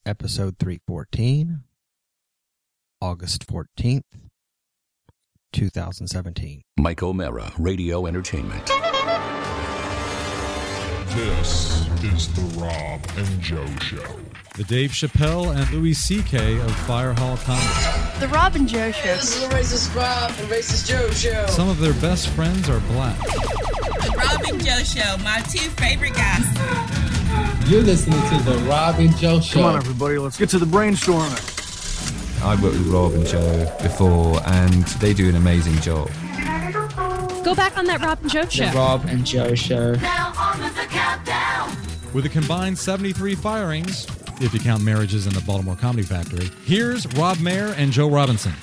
episode 314, August 14th, 2017. Mike O'Mara, Radio Entertainment. This is the Rob and Joe Show. The Dave Chappelle and Louis C.K. of Fire Hall Comedy. The Rob and Joe Show. This is the Racist Rob and Racist Joe Show. Some of their best friends are black. The Rob and Joe Show, my two favorite guys. You're listening to the Rob and Joe Show. Come on, everybody, let's get to the brainstorming. I've worked with Rob and Joe before, and they do an amazing job. Go back on that Rob and Joe Show. The Rob and Joe Show. Now on with the countdown. With a combined 73 firings, if you count marriages in the Baltimore Comedy Factory, here's Rob Mayer and Joe Robinson.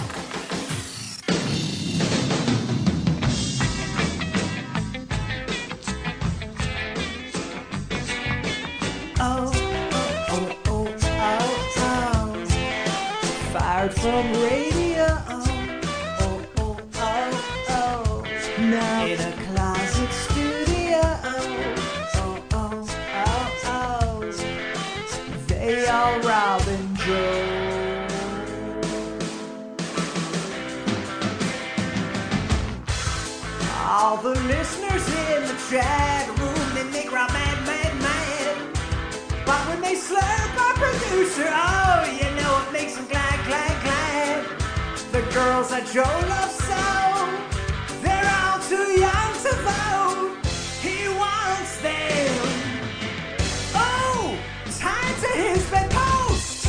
Fired from radio. Now in a closet studio. They are Rob and Joe. All the listeners in the chat room, they make Rob mad, mad, mad. But when they slurp our producer, oh, you know it makes them glad, glad, glad. The girls that Joe loves so, they're all too young to vote. He wants them. Oh, tied to his bedpost.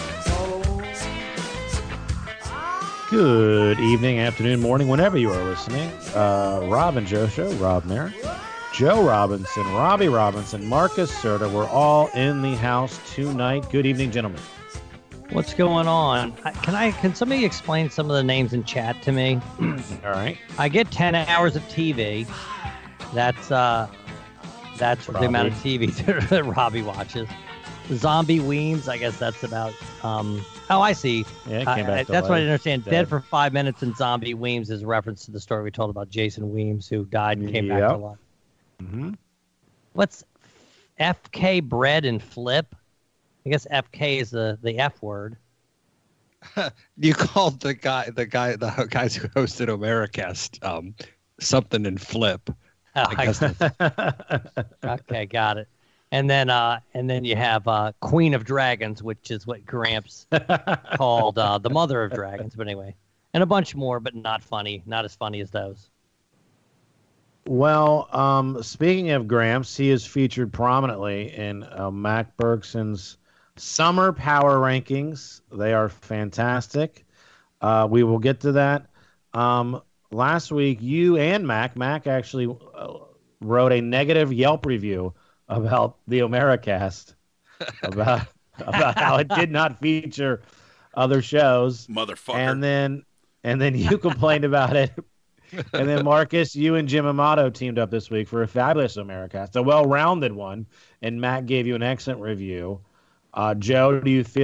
Good evening, afternoon, morning, whenever you are listening. Rob and Joe Show, Rob Mayer, Joe Robinson, Robbie Robinson, Marcus Serta. We're all in the house tonight. Good evening, gentlemen. What's going on? Can somebody explain some of the names in chat to me? All right. I get 10 hours of TV. That's the amount of TV that Robbie watches. Zombie Weems, I guess that's about. Oh, I see. Yeah, it came back to that's life. what I didn't understand. Dead for 5 minutes and Zombie Weems is a reference to the story we told about Jason Weems, who died and came back to life. Mm-hmm. What's FK Bread and Flip? I guess FK is the F word. You called the guys who hosted Omeracast something and Flip. I guess Okay, got it. And then you have Queen of Dragons, which is what Gramps called the Mother of Dragons. But anyway, and a bunch more, but not funny, not as funny as those. Well, speaking of Gramps, he is featured prominently in Mac Bergson's Summer Power Rankings. They are fantastic. We will get to that. Last week, you and Mac actually wrote a negative Yelp review about the Omeracast, about how it did not feature other shows. Motherfucker. And then you complained about it. And then, Marcus, you and Jim Amato teamed up this week for a fabulous Omeracast, a well-rounded one, and Matt gave you an excellent review. Joe, have you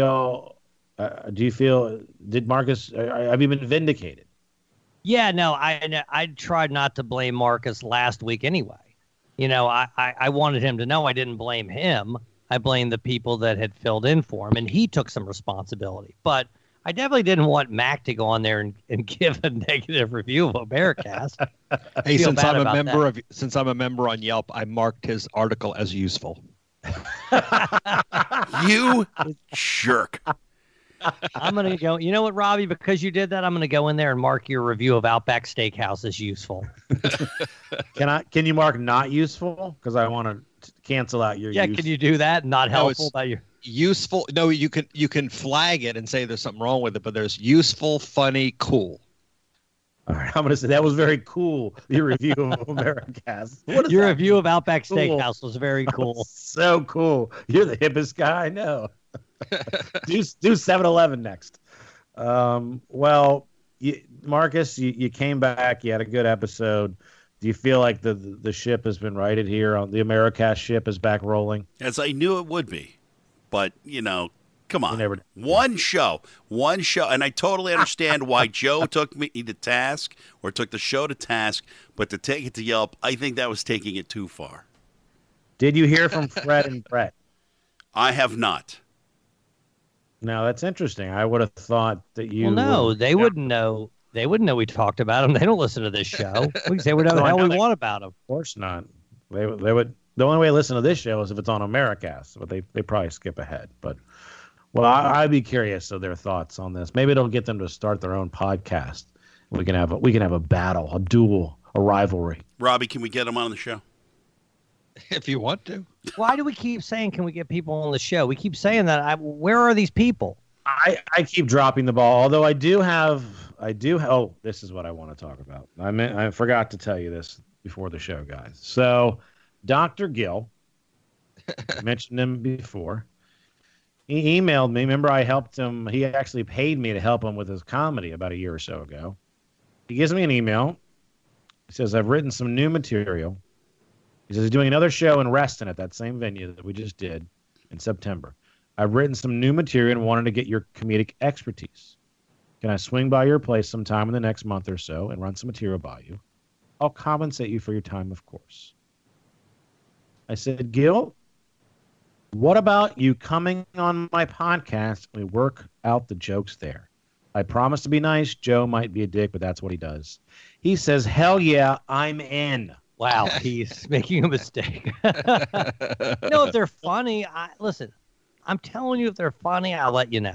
been vindicated? Yeah, no, I tried not to blame Marcus last week anyway. You know, I wanted him to know I didn't blame him. I blamed the people that had filled in for him, and he took some responsibility. But I definitely didn't want Mac to go on there and give a negative review of Omeracast. Hey, since I'm a member on Yelp, I marked his article as useful. You jerk. I'm going to go, you know what, Robbie, because you did that, I'm going to go in there and mark your review of Outback Steakhouse as useful. Can you mark not useful? Because I want to cancel out your can you do that? Not helpful about your useful. No, you can flag it and say there's something wrong with it, but there's useful, funny, cool. All right, I'm going to say that was very cool, your review of Omeracast. Your review of Outback Steakhouse was very cool. So cool. You're the hippest guy I know. do 7-Eleven next. Well, Marcus, you came back. You had a good episode. Do you feel like the ship has been righted here? On the Omeracast ship is back rolling? As I knew it would be. But, come on. One show. And I totally understand why Joe took me to task or took the show to task. But to take it to Yelp, I think that was taking it too far. Did you hear from Fred and Brett? I have not. Now that's interesting. I would have thought that you. Well, no, they wouldn't know. They wouldn't know we talked about them. They don't listen to this show. We can say whatever the hell we want about them. Of course not. They would. The only way to listen to this show is if it's on Americast, but they probably skip ahead. But I'd be curious of their thoughts on this. Maybe it'll get them to start their own podcast. We can have a battle, a duel, a rivalry. Robbie, can we get them on the show? If you want to. Why do we keep saying, can we get people on the show? We keep saying that. Where are these people? I keep dropping the ball, although I do have, oh, this is what I want to talk about. I forgot to tell you this before the show, guys. So Dr. Gill, I mentioned him before. He emailed me. Remember, I helped him. He actually paid me to help him with his comedy about a year or so ago. He gives me an email. He says, I've written some new material. He says he's doing another show in Reston at that same venue that we just did in September. I've written some new material and wanted to get your comedic expertise. Can I swing by your place sometime in the next month or so and run some material by you? I'll compensate you for your time, of course. I said, Gil, what about you coming on my podcast and we work out the jokes there? I promise to be nice. Joe might be a dick, but that's what he does. He says, hell yeah, I'm in. Wow, he's making a mistake. No, if they're funny, listen, I'm telling you, if they're funny, I'll let you know.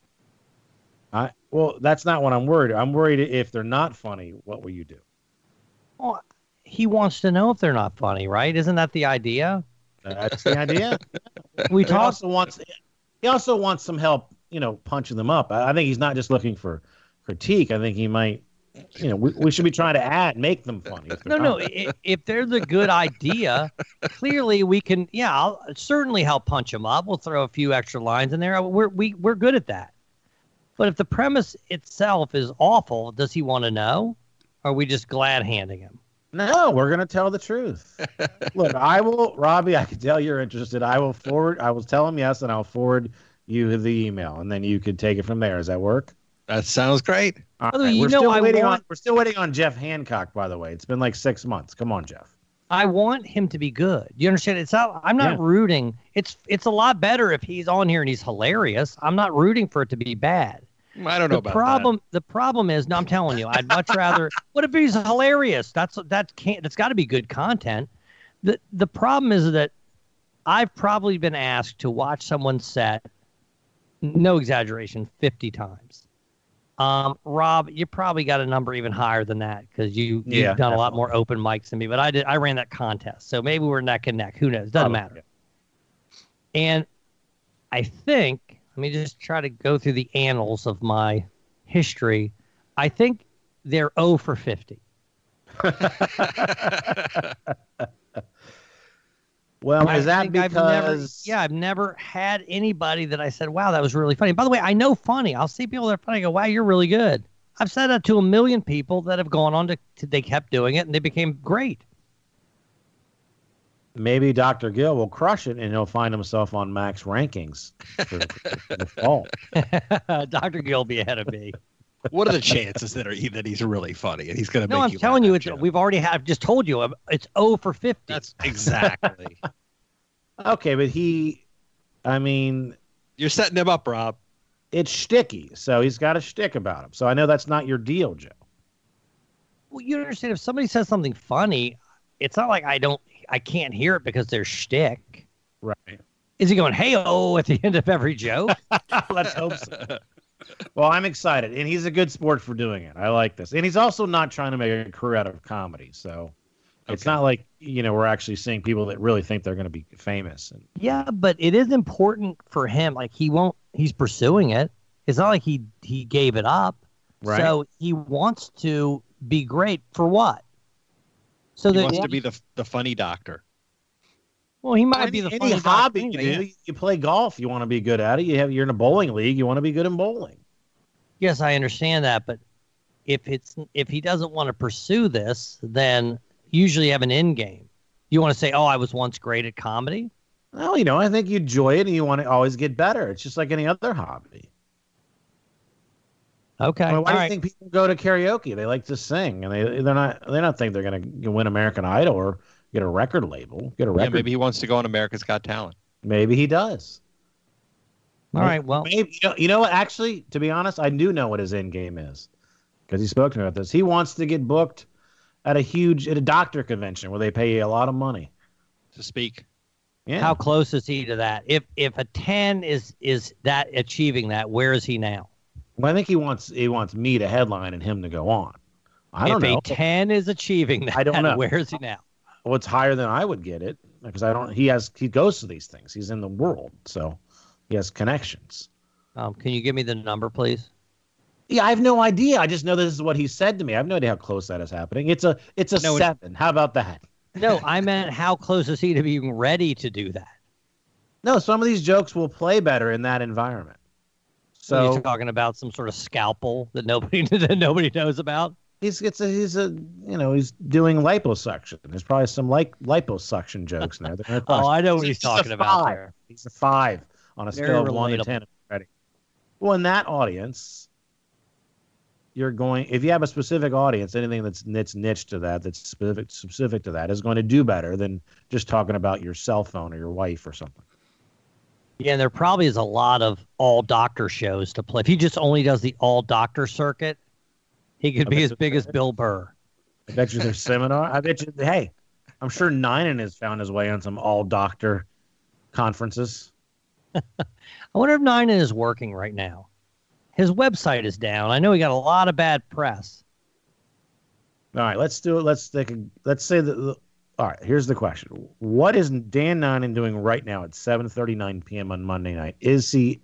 Well, that's not what I'm worried. I'm worried if they're not funny, what will you do? Well, he wants to know if they're not funny, right? Isn't that the idea? That's the idea. He also wants some help, punching them up. I think he's not just looking for critique. I think he might. We should be trying to make them funny. No. If there's a good idea, clearly we can. Yeah, I'll certainly help punch them up. We'll throw a few extra lines in there. We're good at that. But if the premise itself is awful, does he want to know? Or are we just glad handing him? No, we're going to tell the truth. Look, Robbie, I can tell you're interested. I will tell him yes, and I'll forward you the email, and then you can take it from there. Does that work? That sounds great. Right. We're still waiting on Jeff Hancock, by the way. It's been like 6 months. Come on, Jeff. I want him to be good. You understand? I'm not rooting. It's a lot better if he's on here and he's hilarious. I'm not rooting for it to be bad. I don't know about that. The problem is, no, I'm telling you, I'd much rather. What if he's hilarious? That's got to be good content. The problem is that I've probably been asked to watch someone's set, no exaggeration, 50 times. Rob, you probably got a number even higher than that because you've done a lot more open mics than me. But I ran that contest, so maybe we're neck and neck. Who knows? Doesn't matter. And I think, let me just try to go through the annals of my history. I think they're 0 for 50. Well, is that because... I've never had anybody that I said, wow, that was really funny. By the way, I know funny. I'll see people that are funny. I go, wow, you're really good. I've said that to 1 million people that have gone on to they kept doing it and they became great. Maybe Dr. Gill will crush it and he'll find himself on Max rankings for the fall. Dr. Gill will be ahead of me. What are the chances that he's really funny and he's going to make you? No, I'm telling you, we've already had. I've just told you, it's 0 for 50. That's exactly. Okay, but you're setting him up, Rob. It's shticky, so he's got a shtick about him. So I know that's not your deal, Joe. Well, you understand, if somebody says something funny, it's not like I can't hear it because they're shtick. Right. Is he going, hey-oh, at the end of every joke? Let's hope so. Well, I'm excited, and he's a good sport for doing it. I like this. And he's also not trying to make a career out of comedy, so it's not like, we're actually seeing people that really think they're going to be famous. Yeah, but it is important for him. Like, he's pursuing it. It's not like he gave it up. Right. So he wants to be great for what? So he wants to be the funny doctor. Well, he might be the funny hobby doctor. You do. You play golf. You want to be good at it. You're in a bowling league. You want to be good in bowling. Yes, I understand that. But if he doesn't want to pursue this, then usually you have an end game. You want to say, oh, I was once great at comedy? Well, I think you enjoy it and you want to always get better. It's just like any other hobby. Okay. Why do you think people go to karaoke? They like to sing, and they don't think they're going to win American Idol or get a record label. Yeah, maybe he wants to go on America's Got Talent. Maybe he does. All right, well. Maybe, you know what? Actually, to be honest, I do know what his end game is because he spoke to me about this. He wants to get booked at a doctor convention where they pay you a lot of money to speak. Yeah. How close is he to that? If a 10 is that achieving that, where is he now? Well, I think he wants me to headline and him to go on. I don't know. If a 10 is achieving that, I don't know. Where is he now? Well, it's higher than I would get it because he goes to these things. He's in the world, so he has connections. Can you give me the number, please? Yeah, I have no idea. I just know this is what he said to me. I have no idea how close that is happening. It's a 7. How about that? No, I meant how close is he to being ready to do that? No, some of these jokes will play better in that environment. So you're talking about some sort of scalpel that nobody knows about. He's doing liposuction. There's probably some liposuction jokes in there. Oh, I know what he's talking about there. He's a 5 on a scale of 1 to 10 already. Well, in that audience, if you have a specific audience, anything that's niche to that, that's specific to that, is going to do better than just talking about your cell phone or your wife or something. Yeah, and there probably is a lot of all doctor shows to play. If he just only does the all doctor circuit, he could be as big as Bill Burr. I bet you there's seminar. I bet you. Hey, I'm sure Ninen has found his way on some all doctor conferences. I wonder if Ninen is working right now. His website is down. I know he got a lot of bad press. All right, let's do it. Let's say that. All right, here's the question: what is Dan Ninen doing right now at 7:39 p.m. on Monday night? Is he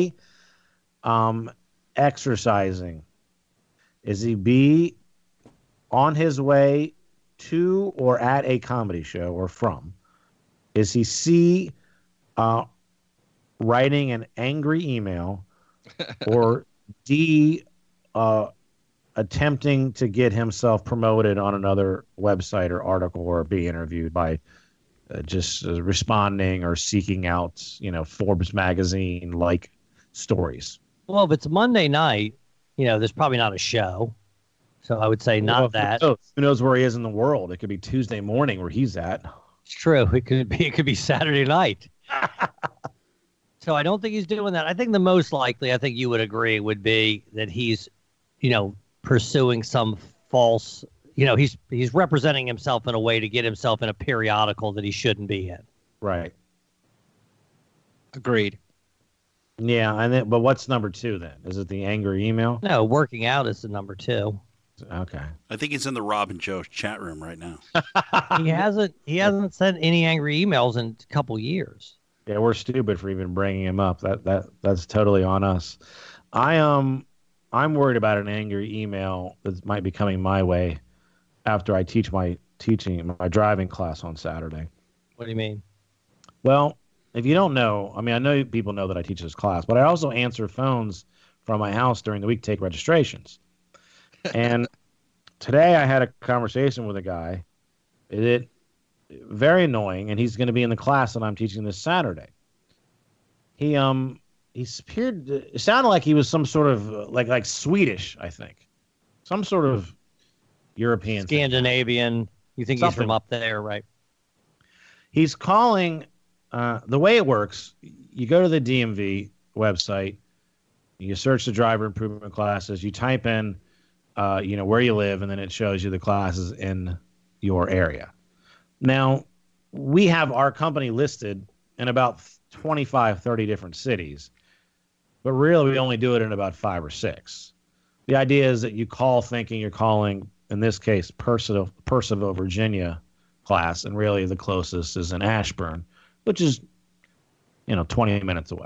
exercising? Is he B, on his way to or at a comedy show or from? Is he C, writing an angry email, or D, attempting to get himself promoted on another website or article, or be interviewed by just responding or seeking out, Forbes magazine like stories? Well, if it's Monday night, there's probably not a show. So I would say not that. Who knows where he is in the world? It could be Tuesday morning where he's at. It's true. It could be Saturday night. So I don't think he's doing that. I think the most likely, I think you would agree, would be that he's, pursuing some false, he's representing himself in a way to get himself in a periodical that he shouldn't be in. Right. Agreed. Yeah, but what's number 2 then? Is it the angry email? No, working out is the number 2. Okay. I think he's in the Rob and Joe chat room right now. He hasn't sent any angry emails in a couple years. Yeah, we're stupid for even bringing him up. That's totally on us. I'm worried about an angry email that might be coming my way after I teach my driving class on Saturday. What do you mean? Well, if you don't know, I know people know that I teach this class, but I also answer phones from my house during the week, take registrations. And today I had a conversation with a guy. Very annoying, and he's going to be in the class that I'm teaching this Saturday. He appeared. It sounded like he was some sort of like Swedish, I think, some sort of European, Scandinavian. You think he's from up there, right? He's calling. The way it works, you go to the DMV website, you search the driver improvement classes, you type in, where you live, and then it shows you the classes in your area. Now, we have our company listed in about 25, 30 different cities, but really we only do it in about 5 or 6. The idea is that you call thinking you're calling, in this case, Percival, Virginia class, and really the closest is in Ashburn, which is, 20 minutes away.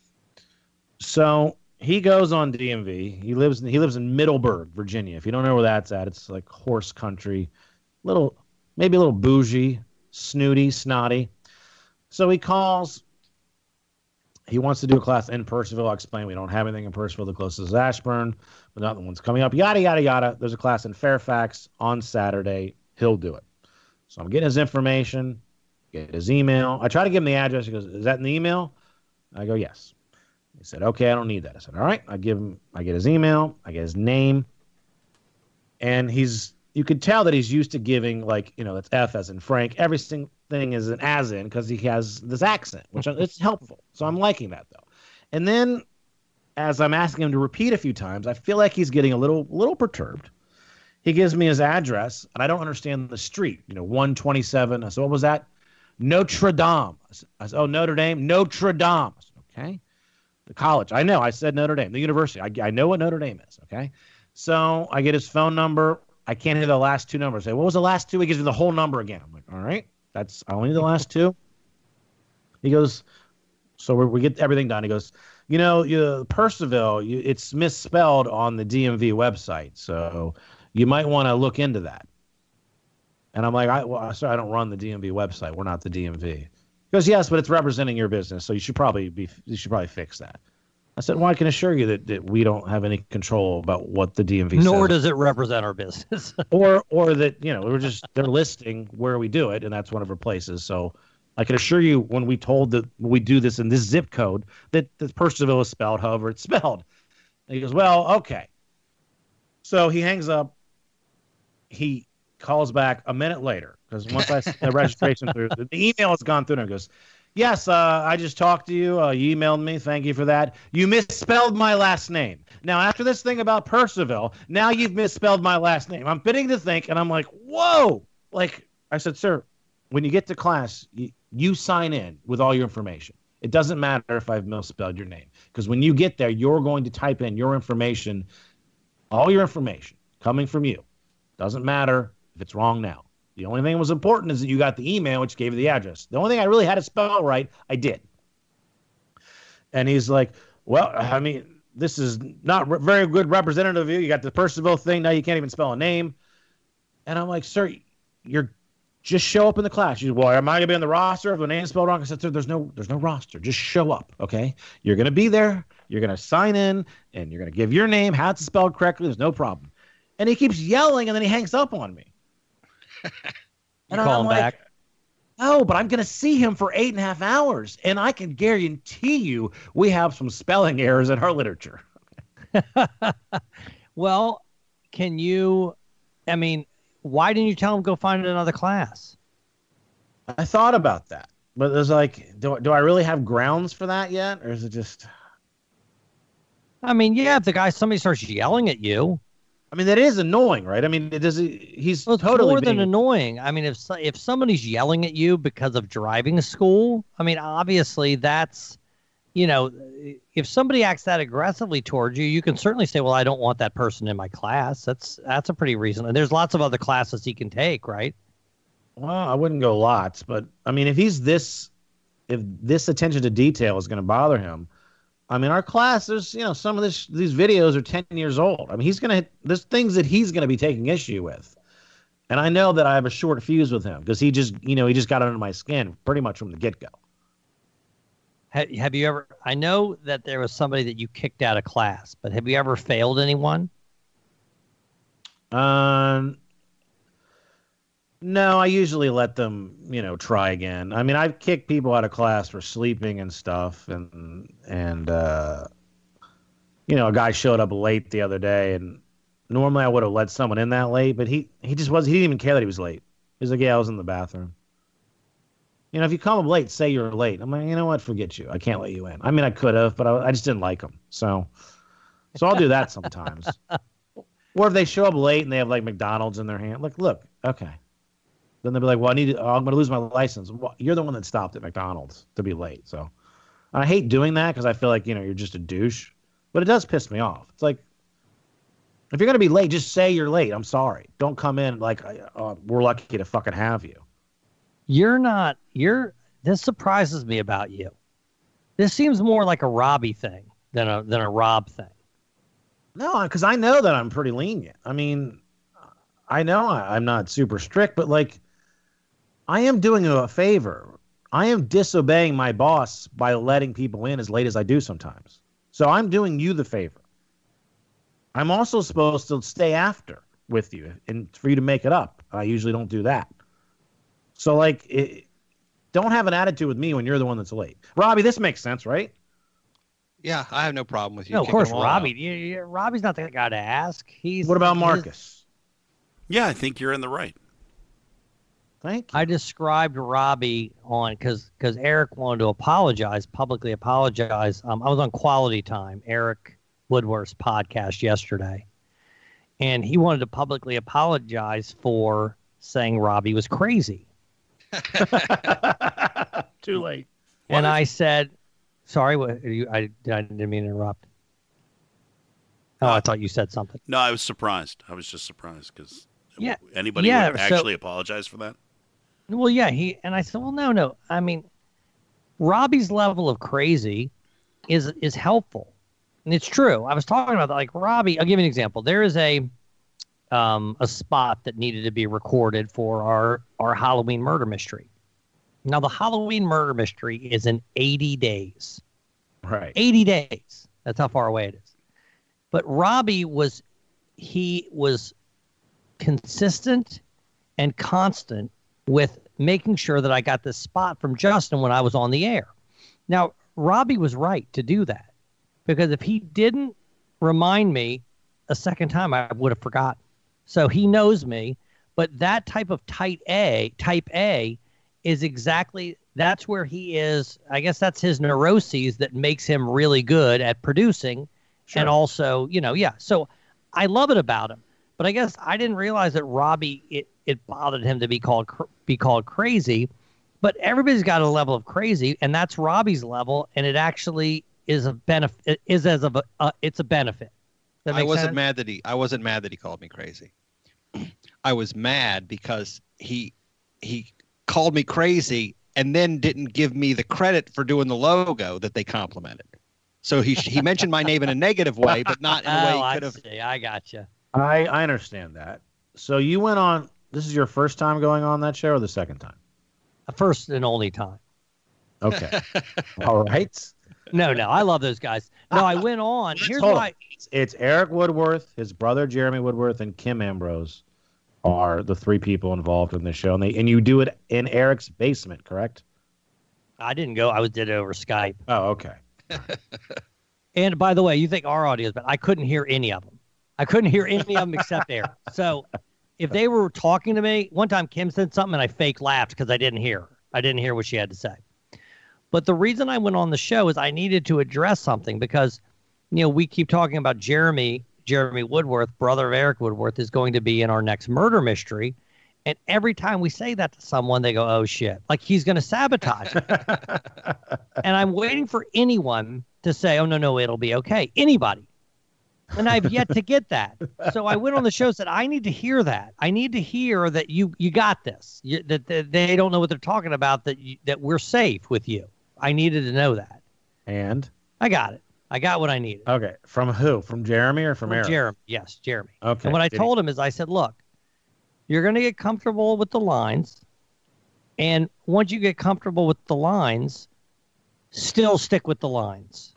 So he goes on DMV. He lives in Middleburg, Virginia. If you don't know where that's at, it's like horse country, maybe a little bougie, snooty, snotty. So he calls. He wants to do a class in Percival. I'll explain we don't have anything in Percival. The closest is Ashburn, but not the one's coming up. Yada, yada, yada. There's a class in Fairfax on Saturday. He'll do it. So I'm getting his information, get his email. I try to give him the address. He goes, "Is that in the email?" I go, "Yes." He said, "Okay, I don't need that." I said, "All right." I get his email. I get his name. And you could tell that he's used to giving, that's F as in Frank. Everything is an as in because he has this accent, which it's helpful. So I'm liking that, though. And then, as I'm asking him to repeat a few times, I feel like he's getting a little perturbed. He gives me his address, and I don't understand the street. 127. I said, what was that? Notre Dame. I said, oh, Notre Dame? Notre Dame. I said, okay. The college. I know. I said Notre Dame. The university. I know what Notre Dame is, okay? So I get his phone number. I can't hear the last two numbers. I say, what was the last two? He gives me the whole number again. I'm like, all right. I only need the last two. He goes, so we get everything done. He goes, Purcellville, it's misspelled on the DMV website, so you might want to look into that. And I'm like, sorry, I don't run the DMV website. We're not the DMV. He goes, yes, but it's representing your business, so you should probably fix that. I said, well, I can assure you that we don't have any control about what the DMV says. Nor does it represent our business. or that, they're listing where we do it, and that's one of our places. So I can assure you when we told that we do this in this zip code, that Purcellville is spelled however it's spelled. And he goes, well, okay. So he hangs up. He calls back a minute later because once I sent the registration through, the email has gone through and goes, yes, I just talked to you. You emailed me. Thank you for that. You misspelled my last name. Now, after this thing about Purcellville, now you've misspelled my last name. I'm beginning to think, and I'm like, whoa. Like I said, sir, when you get to class, you sign in with all your information. It doesn't matter if I've misspelled your name because when you get there, you're going to type in your information, all your information coming from you. Doesn't matter if it's wrong now. The only thing that was important is that you got the email, which gave you the address. The only thing I really had to spell right, I did. And he's like, well, I mean, this is not very good representative of you. You got the Purcellville thing. Now you can't even spell a name. And I'm like, sir, you're just show up in the class. He's, well, am I going to be on the roster if the name's spelled wrong? I said, sir, there's no roster. Just show up, okay? You're going to be there. You're going to sign in, and you're going to give your name, how it's spelled correctly. There's no problem. And he keeps yelling, and then he hangs up on me. And you call him back? No, but I'm going to see him for 8.5 hours, and I can guarantee you we have some spelling errors in our literature. Well, why didn't you tell him go find another class? I thought about that, but it was like, do I really have grounds for that yet, or is it just? I mean, yeah, if somebody starts yelling at you. I mean, that is annoying, right? I mean, he's well, totally more than annoying. I mean, if somebody's yelling at you because of driving to school, I mean, obviously that's, if somebody acts that aggressively towards you, you can certainly say, well, I don't want that person in my class. That's a pretty reasonable. And there's lots of other classes he can take, right? Well, I wouldn't go lots, but I mean, if this attention to detail is going to bother him, I mean, our class, there's, some of these videos are 10 years old. I mean, there's things that he's going to be taking issue with. And I know that I have a short fuse with him because he just got under my skin pretty much from the get-go. Have you ever, I know that there was somebody that you kicked out of class, but have you ever failed anyone? No, I usually let them, try again. I mean, I've kicked people out of class for sleeping and stuff. And a guy showed up late the other day, and normally I would have let someone in that late, but he just wasn't, he didn't even care that he was late. He's like, yeah, I was in the bathroom. If you come up late, say you're late. I'm like, you know what? Forget you. I can't let you in. I mean, I could have, but I just didn't like him. So I'll do that sometimes. Or if they show up late and they have like McDonald's in their hand, like, look, okay. Then they'll be like, well, I'm going to lose my license. Well, you're the one that stopped at McDonald's to be late. So I hate doing that because I feel like, you're just a douche. But it does piss me off. It's like, if you're going to be late, just say you're late. I'm sorry. Don't come in like, we're lucky to fucking have you. This surprises me about you. This seems more like a Robbie thing than a Rob thing. No, because I know that I'm pretty lenient. I mean, I know I'm not super strict, but like, I am doing you a favor. I am disobeying my boss by letting people in as late as I do sometimes. So I'm doing you the favor. I'm also supposed to stay after with you and for you to make it up. I usually don't do that. So like, don't have an attitude with me when you're the one that's late. Robbie, this makes sense, right? Yeah, I have no problem with you. No, of course, Robbie. Robbie's not the guy to ask. What about Marcus? Yeah, I think you're in the right. Thank you. I described Robbie on because Eric wanted to publicly apologize. I was on Quality Time, Eric Woodworth's podcast yesterday, and he wanted to publicly apologize for saying Robbie was crazy. Too late. And I said, sorry, I didn't mean to interrupt. Oh, I thought you said something. No, I was surprised. I was just surprised because anybody would actually apologize for that? Well, yeah, and I said, well, no. I mean, Robbie's level of crazy is helpful. And it's true. I was talking about that. Like Robbie, I'll give you an example. There is a spot that needed to be recorded for our Halloween murder mystery. Now, the Halloween murder mystery is in 80 days. Right. 80 days. That's how far away it is. But Robbie was consistent and constant with making sure that I got this spot from Justin when I was on the air. Now, Robbie was right to do that because if he didn't remind me a second time, I would have forgotten. So he knows me, but that type of type A is exactly, that's where he is. I guess that's his neuroses that makes him really good at producing. Sure. And also, so I love it about him. But I guess I didn't realize that Robbie, it bothered him to be called crazy. But everybody's got a level of crazy, and that's Robbie's level, and it actually is a benefit. It's a benefit. I wasn't mad that he called me crazy. I was mad because he called me crazy and then didn't give me the credit for doing the logo that they complimented. So he mentioned my name in a negative way, but not in a way he could have. I got you. I understand that. So you went on. This is your first time going on that show, or the second time? First and only time. Okay. All right. No, I love those guys. No, I went on. Here's why. It's Eric Woodworth, his brother Jeremy Woodworth, and Kim Ambrose are the three people involved in this show, and you do it in Eric's basement, correct? I didn't go. I did it over Skype. Oh, okay. And by the way, you think our audio is bad? I couldn't hear any of them. I couldn't hear any of them except Eric. So if they were talking to me, one time Kim said something and I fake laughed because I didn't hear her. I didn't hear what she had to say. But the reason I went on the show is I needed to address something because, we keep talking about Jeremy Woodworth, brother of Eric Woodworth, is going to be in our next murder mystery. And every time we say that to someone, they go, oh, shit, like he's going to sabotage it. And I'm waiting for anyone to say, oh, no, it'll be okay. Anybody. And I've yet to get that. So I went on the show and said, I need to hear that. I need to hear that you got this, that they don't know what they're talking about, that we're safe with you. I needed to know that. And? I got it. I got what I needed. Okay. From who? From Jeremy or from Eric? Jeremy. Yes, Jeremy. Okay. And what I told him is I said, look, you're going to get comfortable with the lines. And once you get comfortable with the lines, still stick with the lines.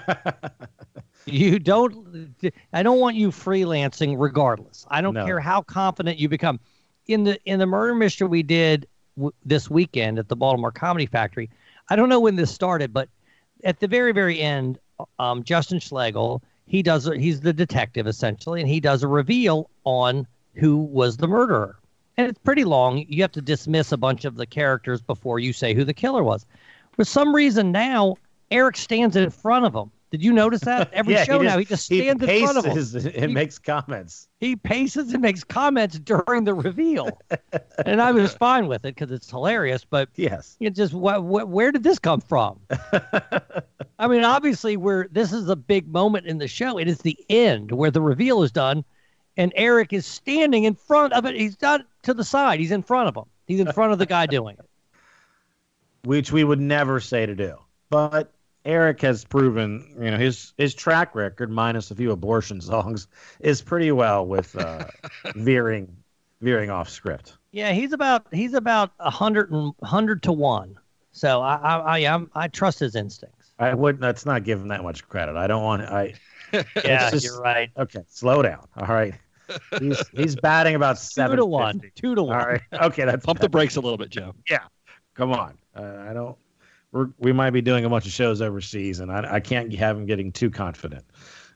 I don't want you freelancing regardless. I don't care how confident you become. In the murder mystery we did this weekend at the Baltimore Comedy Factory, I don't know when this started, but at the very, very end, Justin Schlegel, he's the detective essentially, and he does a reveal on who was the murderer. And it's pretty long. You have to dismiss a bunch of the characters before you say who the killer was. For some reason now, Eric stands in front of him. Did you notice that? Every show now, he just stands in front of him. And makes comments. He paces and makes comments during the reveal. And I was fine with it because it's hilarious. But yes, it just where did this come from? I mean, obviously, this is a big moment in the show. It is the end where the reveal is done. And Eric is standing in front of it. He's not to the side. He's in front of him. He's in front of the guy doing it. Which we would never say to do. But Eric has proven, his track record, minus a few abortion songs, is pretty well with veering off script. Yeah, he's about 100 to 1. So I trust his instincts. I wouldn't. That's not giving that much credit. I don't want. Yeah, you're right. Okay, slow down. All right. He's batting about 7 to 1. 2 to 1. All right. Okay, that's pump the brakes a little bit, Joe. Yeah. Come on. I don't. We might be doing a bunch of shows overseas, and I can't have him getting too confident.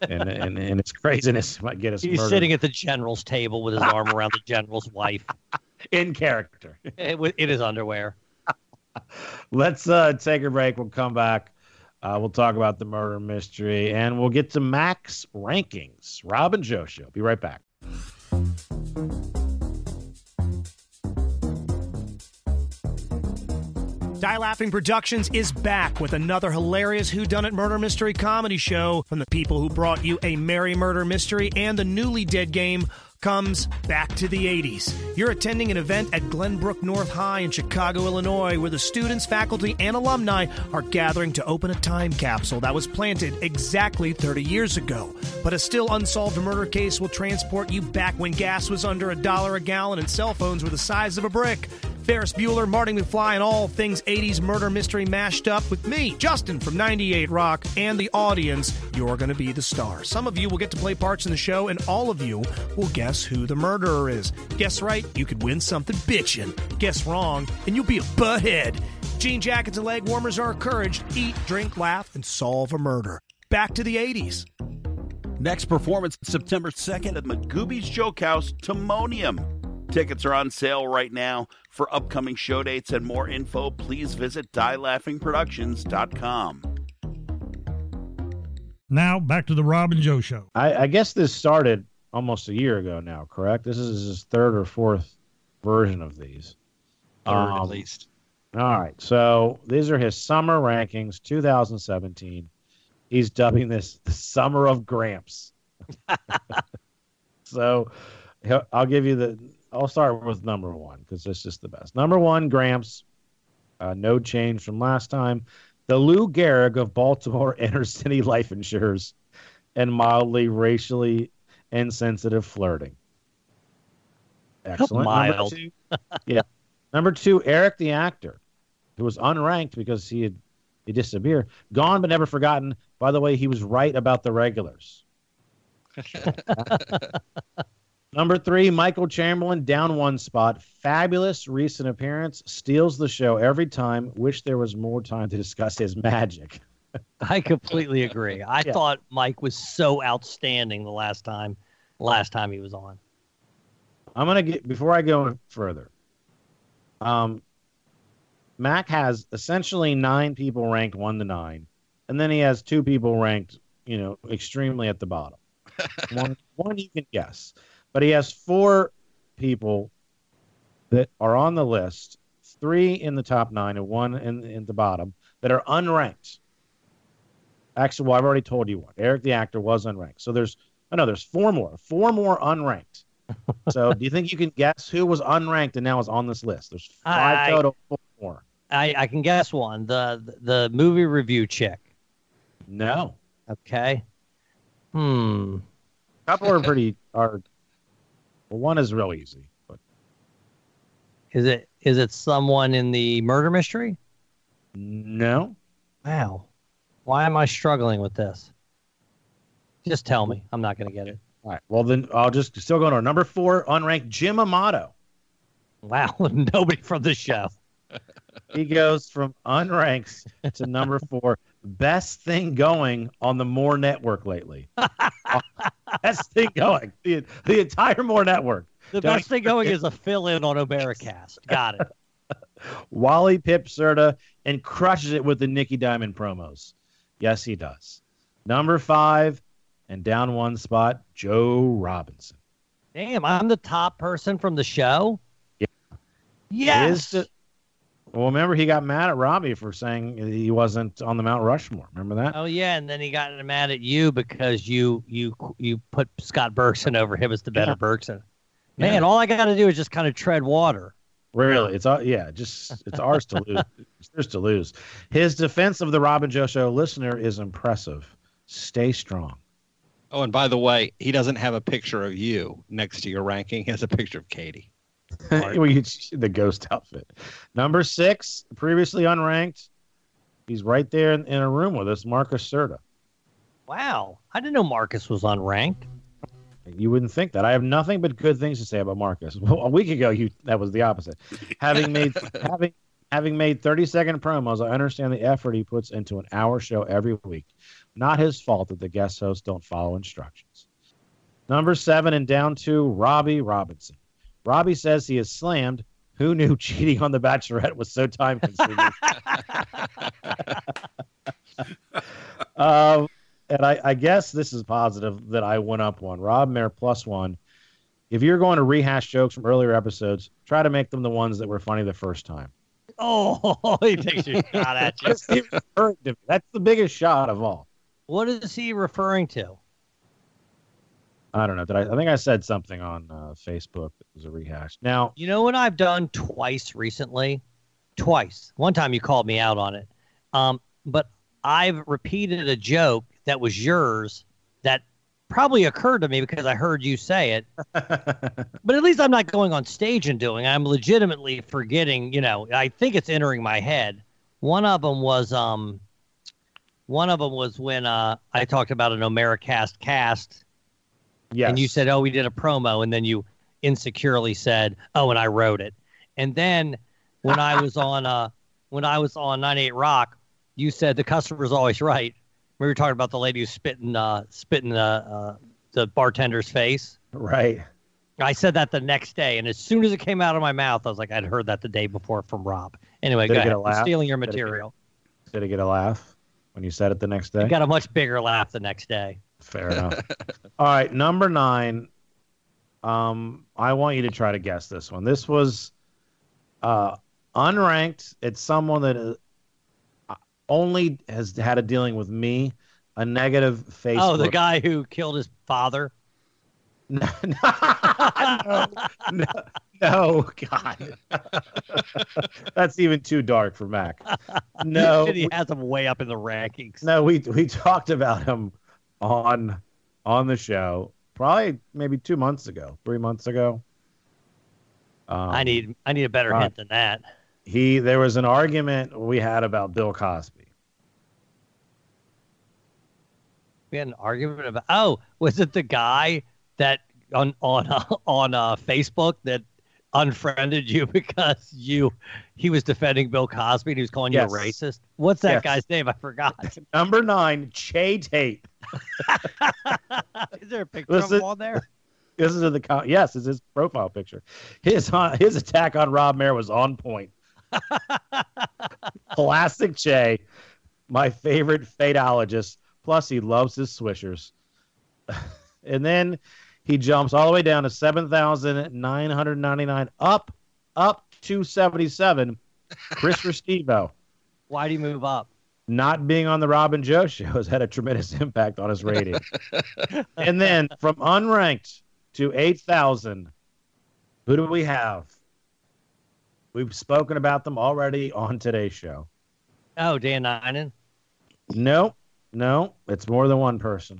And its craziness might get us. He's murdered. Sitting at the general's table with his arm around the general's wife. In character. It is underwear. Let's take a break. We'll come back. We'll talk about the murder mystery, and we'll get to Mac's rankings. Rob and Joe Show. Be right back. Die Laughing Productions is back with another hilarious whodunit murder mystery comedy show from the people who brought you A Merry Murder Mystery and The Newly Dead Game comes back to the 80s. You're attending an event at Glenbrook North High in Chicago, Illinois, where the students, faculty, and alumni are gathering to open a time capsule that was planted exactly 30 years ago. But a still unsolved murder case will transport you back when gas was under $1 a gallon and cell phones were the size of a brick. Ferris Bueller, Marty McFly, and all things 80s murder mystery mashed up with me, Justin from 98 Rock, and the audience. You're going to be the star. Some of you will get to play parts in the show, and all of you will guess who the murderer is. Guess right, you could win something bitchin'. Guess wrong, and you'll be a butthead. Jean jackets and leg warmers are encouraged. Eat, drink, laugh, and solve a murder. Back to the 80s. Next performance, September 2nd at Magooby's Joke House, Timonium. Tickets are on sale right now. For upcoming show dates and more info, please visit dielaughingproductions.com. Now, back to the Rob and Joe Show. I guess this started almost a year ago now, correct? This is his third or fourth version of these. Third, at least. All right, so these are his summer rankings, 2017. He's dubbing this the Summer of Gramps. So I'll give you I'll start with number one because it's just the best. Number one, Gramps. No change from last time. The Lou Gehrig of Baltimore Inner City Life Insurers and mildly racially insensitive flirting. Excellent. Mild. Number two, yeah. Number two, Eric the actor, who was unranked because he disappeared. Gone but never forgotten. By the way, he was right about the regulars. Number three, Michael Chamberlain, down one spot. Fabulous recent appearance. Steals the show every time. Wish there was more time to discuss his magic. I completely agree. I thought Mike was so outstanding the last time he was on. I'm going to get, before I go further, Mac has essentially 9 people ranked 1 to 9. And then he has 2 people ranked, extremely at the bottom. One you can guess. But he has 4 people that are on the list, 3 in the top 9 and 1 in the bottom, that are unranked. Actually, I've already told you one. Eric the actor was unranked. So there's 4 more. 4 more unranked. So do you think you can guess who was unranked and now is on this list? There's 5 total, 4 more. I can guess one. The movie review chick. No. Okay. A couple are well, one is real easy. But is it someone in the murder mystery? No. Wow. Why am I struggling with this? Just tell me. I'm not going to get it. All right. Well, then I'll just still go to number 4, unranked, Jim Amato. Wow. Nobody from the show. He goes from unranked to number 4. Best thing going on the More Network lately. Best thing going. The entire More Network. The best thing going is a fill-in on Oberacast. Got it. Wally Pip Serta and crushes it with the Nicky Diamond promos. Yes, he does. Number 5 and down one spot, Joe Robinson. Damn, I'm the top person from the show? Yeah. Yes. Well, remember he got mad at Robbie for saying he wasn't on the Mount Rushmore. Remember that? Oh yeah, and then he got mad at you because you put Scott Bergson over him as the better Bergson. Man, all I got to do is just kind of tread water. Really, it's ours to lose. It's yours to lose. His defense of the Rob and Joe Show listener is impressive. Stay strong. Oh, and by the way, he doesn't have a picture of you next to your ranking. He has a picture of Katie. The ghost outfit. Number 6, previously unranked. He's right there in a room with us, Marcus Serta. Wow. I didn't know Marcus was unranked. You wouldn't think that. I have nothing but good things to say about Marcus. Well, a week ago, that was the opposite. Having made 30-second promos, I understand the effort he puts into an hour show every week. Not his fault that the guest hosts don't follow instructions. Number 7 and down 2, Robbie Robinson. Robbie says he is slammed. Who knew cheating on The Bachelorette was so time consuming? And I guess this is positive that I went up one. Rob Mayer +1. If you're going to rehash jokes from earlier episodes, try to make them the ones that were funny the first time. Oh, he takes a shot at you. That's the biggest shot of all. What is he referring to? I don't know. I think I said something on Facebook that was a rehash. Now, you know what I've done twice recently? Twice. One time you called me out on it. But I've repeated a joke that was yours that probably occurred to me because I heard you say it. But at least I'm not going on stage and doing it. I'm legitimately forgetting, I think it's entering my head. One of them was when I talked about an Omeracast cast. Yes. And you said, "Oh, we did a promo," and then you insecurely said, "Oh, and I wrote it." And then when I was on 98 Rock, you said the customer's always right. We were talking about the lady who's spitting the bartender's face. Right. I said that the next day, and as soon as it came out of my mouth, I was like, I'd heard that the day before from Rob. Anyway, go ahead. I'm stealing your material. Did it get a laugh when you said it the next day? I got a much bigger laugh the next day. Fair enough. All right, number 9. I want you to try to guess this one. This was unranked. It's someone that only has had a dealing with me, a negative Facebook. Oh, the guy who killed his father? No, God. That's even too dark for Mac. No. He has him way up in the rankings. No, we talked about him on the show probably maybe 2 months ago, 3 months ago. I need a better hint than that. There was an argument we had about Bill Cosby. We had an argument about. Oh, was it the guy that on Facebook that unfriended you because he was defending Bill Cosby and he was calling you a racist? What's that guy's name? I forgot. Number 9, Che Tate. Is there a picture of him on there? This is yes, it's his profile picture. His attack on Rob Mayer was on point. Classic Che, my favorite fadeologist. Plus, he loves his swishers. And then he jumps all the way down to 7,999, up to 77. Chris Restivo. Why do you move up? Not being on the Rob and Joe show has had a tremendous impact on his rating. And then from unranked to 8,000, who do we have? We've spoken about them already on today's show. Oh, Dan Ninen? No, it's more than one person.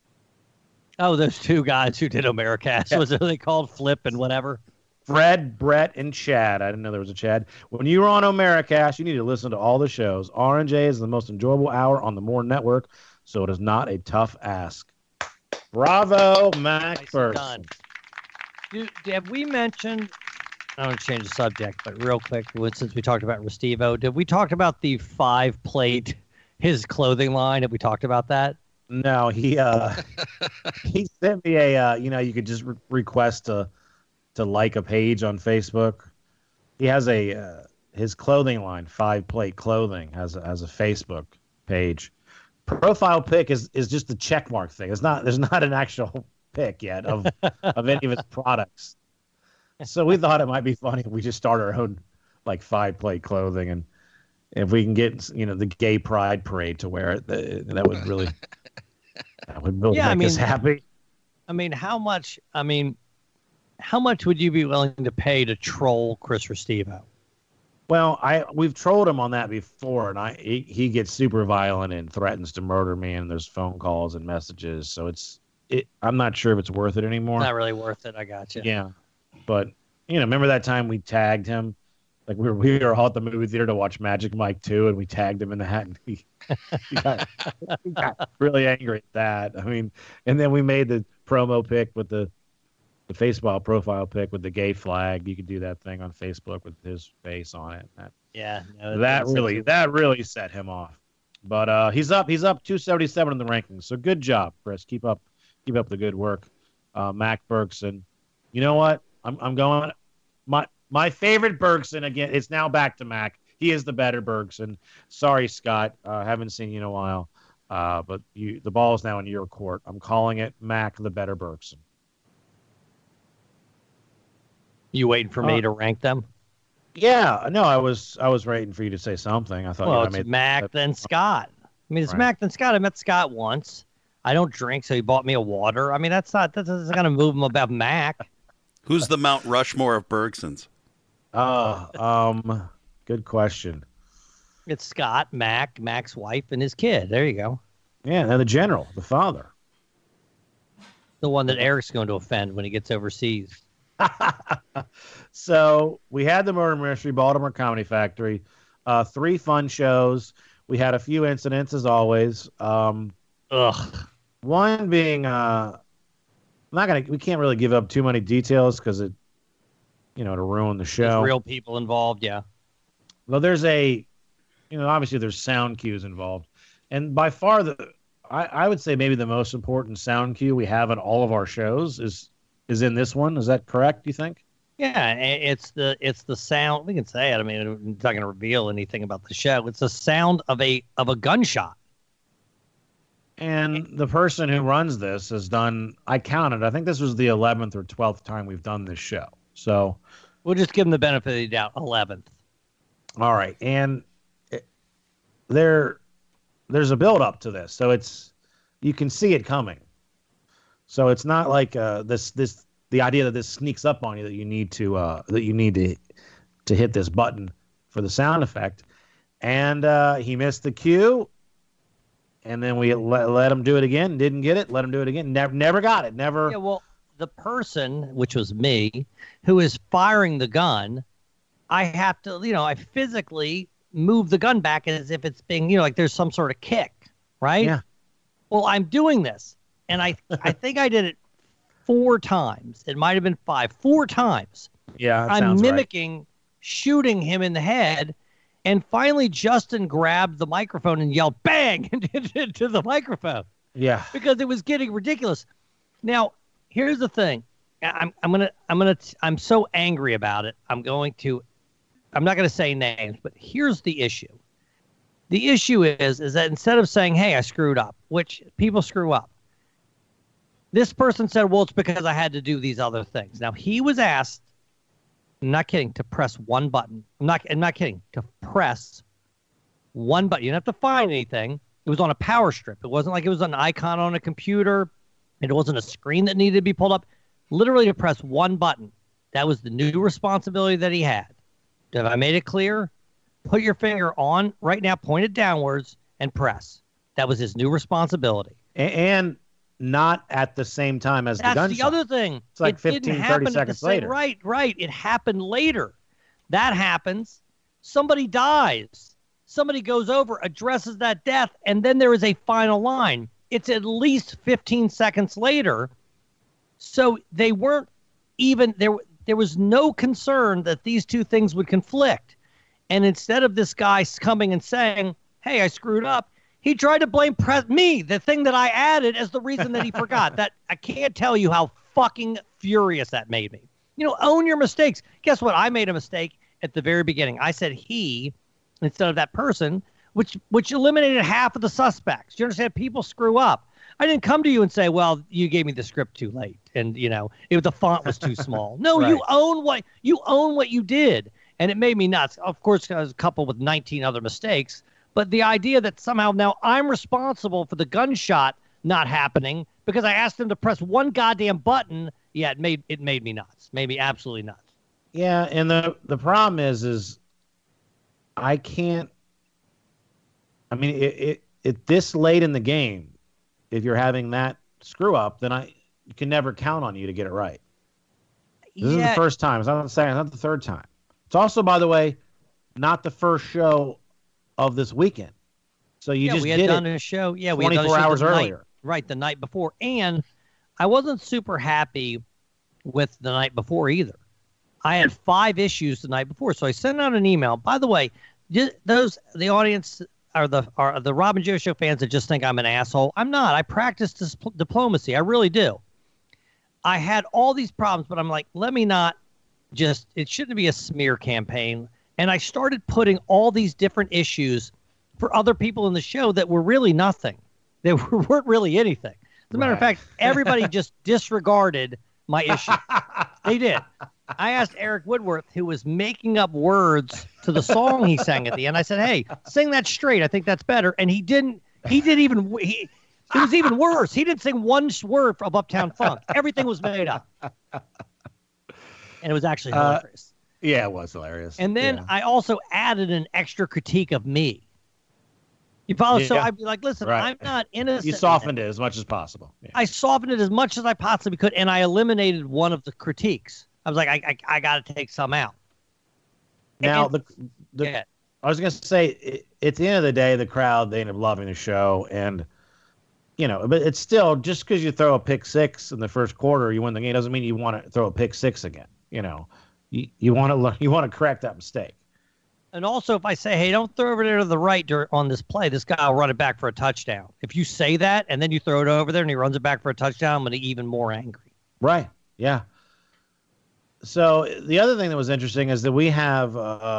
Oh, those two guys who did Omeracast. Yeah. Was it they called Flip and whatever? Fred, Brett, and Chad. I didn't know there was a Chad. When you were on Omeracast, you need to listen to all the shows. R&J is the most enjoyable hour on the More Network, so it is not a tough ask. Bravo, Mac Ferguson. Have we mentioned... I don't want to change the subject, but real quick, since we talked about Restivo, did we talk about the 5-plate, his clothing line? Have we talked about that? No, he sent me a, you could just request to like a page on Facebook. He has his clothing line, 5-plate clothing, has a Facebook page. Profile pic is just the checkmark thing. There's not an actual pic yet of any of his products. So we thought it might be funny if we just start our own 5-plate clothing, and if we can get the gay pride parade to wear it, that would really make us happy. I mean, how much would you be willing to pay to troll Chris Restivo? Well, we've trolled him on that before, and he gets super violent and threatens to murder me, and there's phone calls and messages. So I'm not sure if it's worth it anymore. Not really worth it. I got you. Yeah, but remember that time we tagged him? Like we were all at the movie theater to watch Magic Mike 2, and we tagged him in the hat, and he got really angry at that. I mean, and then we made the promo pic with the Facebook profile pic with the gay flag. You could do that thing on Facebook with his face on it. That really set him off. But he's up 277 in the rankings. So good job, Chris. Keep up the good work. Mac Berkson. You know what? I'm going. My favorite Bergson again. It's now back to Mac. He is the better Bergson. Sorry, Scott. Haven't seen you in a while. But the ball is now in your court. I'm calling it Mac the better Bergson. You waiting for me to rank them? Yeah, no, I was waiting for you to say something. I thought. Well, it's Mac then Scott. I mean, it's Mac then Scott. I met Scott once. I don't drink, so he bought me a water. I mean, that's not going to move him about Mac. Who's the Mount Rushmore of Bergsons? Good question. It's Scott, Mac, Mac's wife, and his kid. There you go. Yeah, and the general, the father. The one that Eric's going to offend when he gets overseas. So we had the Murder Mystery, Baltimore Comedy Factory, 3 fun shows. We had a few incidents as always. One being, we can't really give up too many details because it, to ruin the show. There's real people involved, yeah. Well, there's obviously there's sound cues involved, and by far I would say maybe the most important sound cue we have in all of our shows is in this one. Is that correct? Do you think? Yeah, it's the sound. We can say it. I mean, I'm not going to reveal anything about the show. It's the sound of a gunshot. And the person who runs this has done. I counted. I think this was the 11th or 12th time we've done this show. So we'll just give them the benefit of the doubt. 11th. All right, and there's a build up to this, so you can see it coming. So it's not like the idea that this sneaks up on you that you need to hit this button for the sound effect. And he missed the cue, and then we let him do it again. Didn't get it. Let him do it again. Never got it. Never. Yeah. Well, the person, which was me, who is firing the gun, I have to, I physically move the gun back as if it's being, like there's some sort of kick, right? Yeah. Well, I'm doing this, and I think I did it 4 times. It might have been 5. 4 times. Yeah, I'm mimicking shooting him in the head, and finally Justin grabbed the microphone and yelled "bang" into the microphone. Yeah. Because it was getting ridiculous. Now, here's the thing. I'm so angry about it. I'm not going to say names, but here's the issue. The issue is that instead of saying, "Hey, I screwed up," which people screw up, this person said, "Well, it's because I had to do these other things." Now, he was asked, I'm not kidding, to press one button. I'm not kidding, to press one button. You didn't have to find anything. It was on a power strip. It wasn't like it was an icon on a computer. It wasn't a screen that needed to be pulled up. Literally to press one button. That was the new responsibility that he had. Have I made it clear? Put your finger on right now, point it downwards, and press. That was his new responsibility. And not at the same time as the gunshot. That's the other thing. It's like 15, 30 seconds later. Right. It happened later. That happens. Somebody dies. Somebody goes over, addresses that death, and then there is a final line. It's at least 15 seconds later. So they weren't even there. There was no concern that these two things would conflict. And instead of this guy coming and saying, "Hey, I screwed up," he tried to blame me, the thing that I added, as the reason that he forgot. That I can't tell you how fucking furious that made me. Own your mistakes. Guess what? I made a mistake at the very beginning. I said he instead of that person, which eliminated half of the suspects. You understand? People screw up. I didn't come to you and say, "Well, you gave me the script too late, and the font was too small." No, right. you own what you did, and it made me nuts. Of course, I was coupled with 19 other mistakes, but the idea that somehow now I'm responsible for the gunshot not happening because I asked him to press one goddamn button, it made me nuts. Made me absolutely nuts. Yeah, and the problem is I can't. I mean, it this late in the game. If you're having that screw up, then you can never count on you to get it right. This is the first time. It's not the second. It's not the third time. It's also, by the way, not the first show of this weekend. So we had done a show. Yeah, we had done a show 24 hours earlier. Right, the night before. And I wasn't super happy with the night before either. I had 5 issues the night before, so I sent out an email. By the way, the audience are the Rob and Joe Show fans that just think I'm an asshole. I'm not. I practice diplomacy. I really do. I had all these problems, but I'm like, let me not just, it shouldn't be a smear campaign. And I started putting all these different issues for other people in the show that were really nothing. They weren't really anything. As a matter of fact, everybody just disregarded my issue. They did. I asked Eric Woodworth, who was making up words to the song he sang at the end. I said, hey, sing that straight. I think that's better. And he didn't. It was even worse. He didn't sing one word of Uptown Funk. Everything was made up. And it was actually hilarious. Yeah, it was hilarious. And then I also added an extra critique of me. You follow? Yeah. So I'd be like, listen, I'm not innocent. You softened it as much as possible. Yeah. I softened it as much as I possibly could, and I eliminated one of the critiques. I was like, I got to take some out. Now, I was going to say, at the end of the day, the crowd, they end up loving the show. And, but it's still, just because you throw a pick six in the first quarter, you win the game, doesn't mean you want to throw a pick six again. You want to correct that mistake. And also, if I say, hey, don't throw over there to the right on this play, this guy will run it back for a touchdown. If you say that and then you throw it over there and he runs it back for a touchdown, I'm going to be even more angry. Right. Yeah. So the other thing that was interesting is that we have,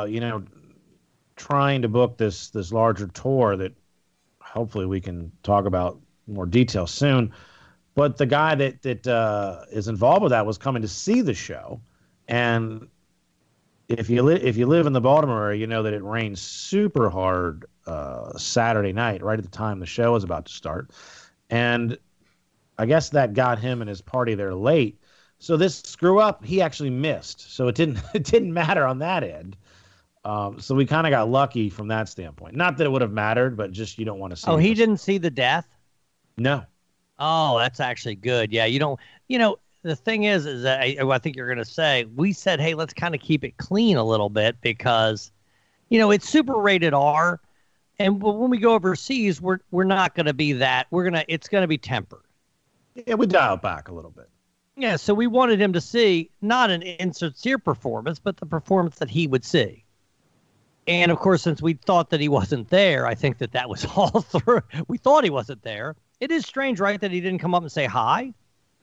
trying to book this larger tour that hopefully we can talk about more detail soon. But the guy that is involved with that was coming to see the show. And if you live in the Baltimore area, you know that it rained super hard Saturday night, right at the time the show was about to start. And I guess that got him and his party there late. So this screw up, he actually missed. So it didn't matter on that end. So we kind of got lucky from that standpoint. Not that it would have mattered, but just you don't want to see. Oh, he didn't see the death? No. Oh, that's actually good. Yeah, the thing is that I think you're going to say, we said, hey, let's kind of keep it clean a little bit because, it's super rated R. And when we go overseas, we're not going to be that. It's going to be tempered. Yeah, we dial back a little bit. Yeah, so we wanted him to see not an insincere performance, but the performance that he would see. And, of course, since we thought that he wasn't there, I think that was all through. We thought he wasn't there. It is strange, right, that he didn't come up and say hi?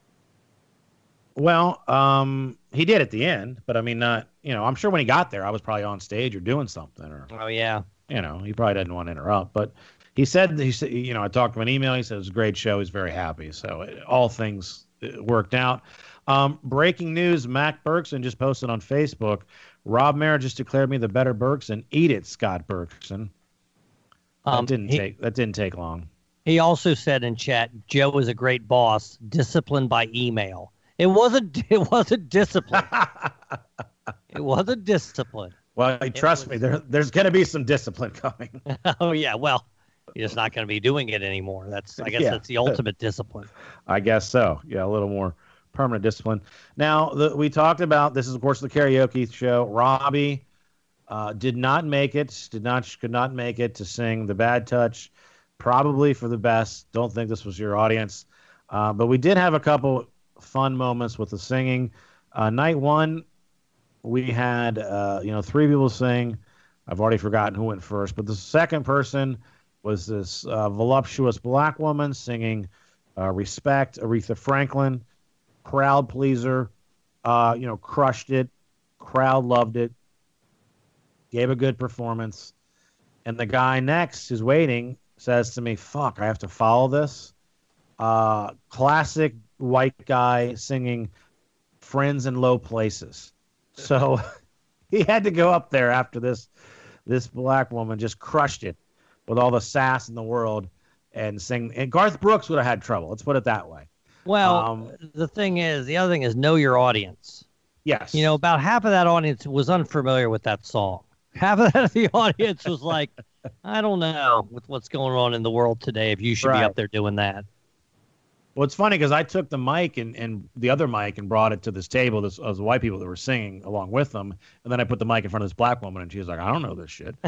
Well, he did at the end, but I mean, not, I'm sure when he got there, I was probably on stage or doing something. Oh, yeah. He probably didn't want to interrupt, but he said, I talked to him an email. He said it was a great show. He's very happy. So all things worked out. Breaking news, Mac Berkson just posted on Facebook. Rob Mayer just declared me the better Berkson. Eat it, Scott Berkson. That didn't take long. He also said in chat, Joe is a great boss, disciplined by email. It wasn't discipline. It wasn't discipline. Well, trust me, there's going to be some discipline coming. Oh, yeah. Well, you're just not going to be doing it anymore. I guess that's the ultimate discipline. I guess so. Yeah, a little more permanent discipline. Now, we talked about, this is, of course, the karaoke show. Robbie could not make it to sing The Bad Touch, probably for the best. Don't think this was your audience. But we did have a couple fun moments with the singing. Night one, we had three people sing. I've already forgotten who went first, but the second person was this voluptuous black woman singing Respect, Aretha Franklin, crowd pleaser, crushed it, crowd loved it, gave a good performance. And the guy next who's waiting says to me, fuck, I have to follow this. Classic white guy singing Friends in Low Places. So he had to go up there after this black woman just crushed it with all the sass in the world and sing. And Garth Brooks would have had trouble. Let's put it that way. Well, the other thing is know your audience. Yes. About half of that audience was unfamiliar with that song. Half of the audience was like, I don't know with what's going on in the world today if you should be up there doing that. Well, it's funny because I took the mic and the other mic and brought it to this table. This was the white people that were singing along with them. And then I put the mic in front of this black woman and she was like, I don't know this shit.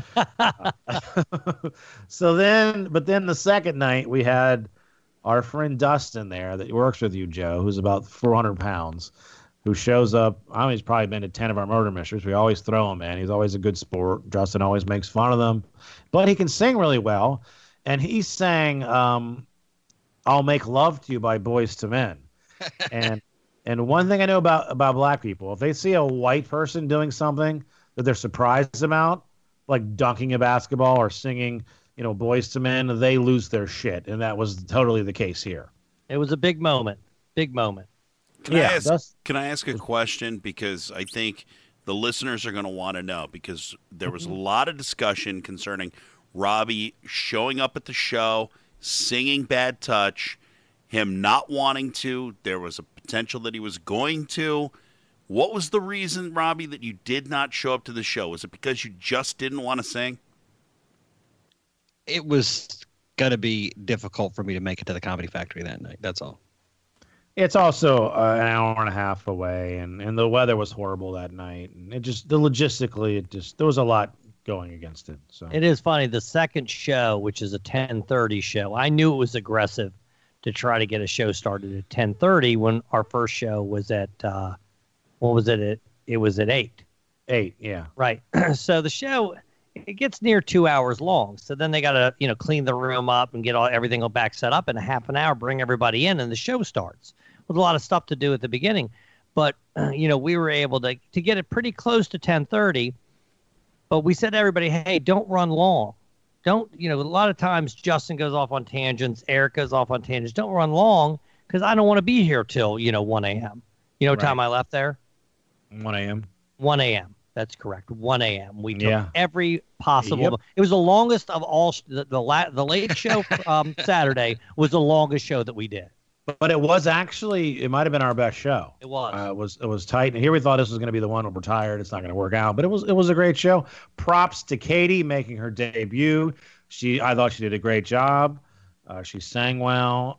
But then the second night we had our friend Dustin there that works with you, Joe, who's about 400 pounds, who shows up. He's probably been to 10 of our murder mysteries. We always throw him in. He's always a good sport. Dustin always makes fun of them. But he can sing really well. And he sang I'll Make Love to You by Boyz II Men. And And one thing I know about black people, if they see a white person doing something that they're surprised about, like dunking a basketball or singing, Boyz II Men, they lose their shit. And that was totally the case here. It was a big moment. Big moment. Can I ask a question? Because I think the listeners are going to want to know, because there was a lot of discussion concerning Robbie showing up at the show, singing Bad Touch, him not wanting to. There was a potential that he was going to. What was the reason, Robbie, that you did not show up to the show? Was it because you just didn't want to sing? It was going to be difficult for me to make it to the Comedy Factory that night. That's all. It's also an hour and a half away, and the weather was horrible that night. And logistically, there was a lot going against it. So it is funny. The second show, which is a 10:30 show, I knew it was aggressive to try to get a show started at 10:30 when our first show was at, what was it? It was at 8. 8, yeah. Right. So the show, it gets near 2 hours long. So then they got to, clean the room up and get everything back set up in a half an hour, bring everybody in, and the show starts. With a lot of stuff to do at the beginning. But, we were able to get it pretty close to 10:30. But we said to everybody, hey, don't run long. Don't, a lot of times Justin goes off on tangents, Eric goes off on tangents. Don't run long, because I don't want to be here till, 1 a.m. You know what time I left there? 1 a.m. 1 a.m. That's correct. 1 a.m. We took every possible. Yep. It was the longest of all. The late show Saturday was the longest show that we did. But it was actually, it might have been our best show. It was. It was tight. And here we thought this was going to be the one where we're tired. It's not going to work out. But it was a great show. Props to Katie making her debut. I thought she did a great job. She sang well.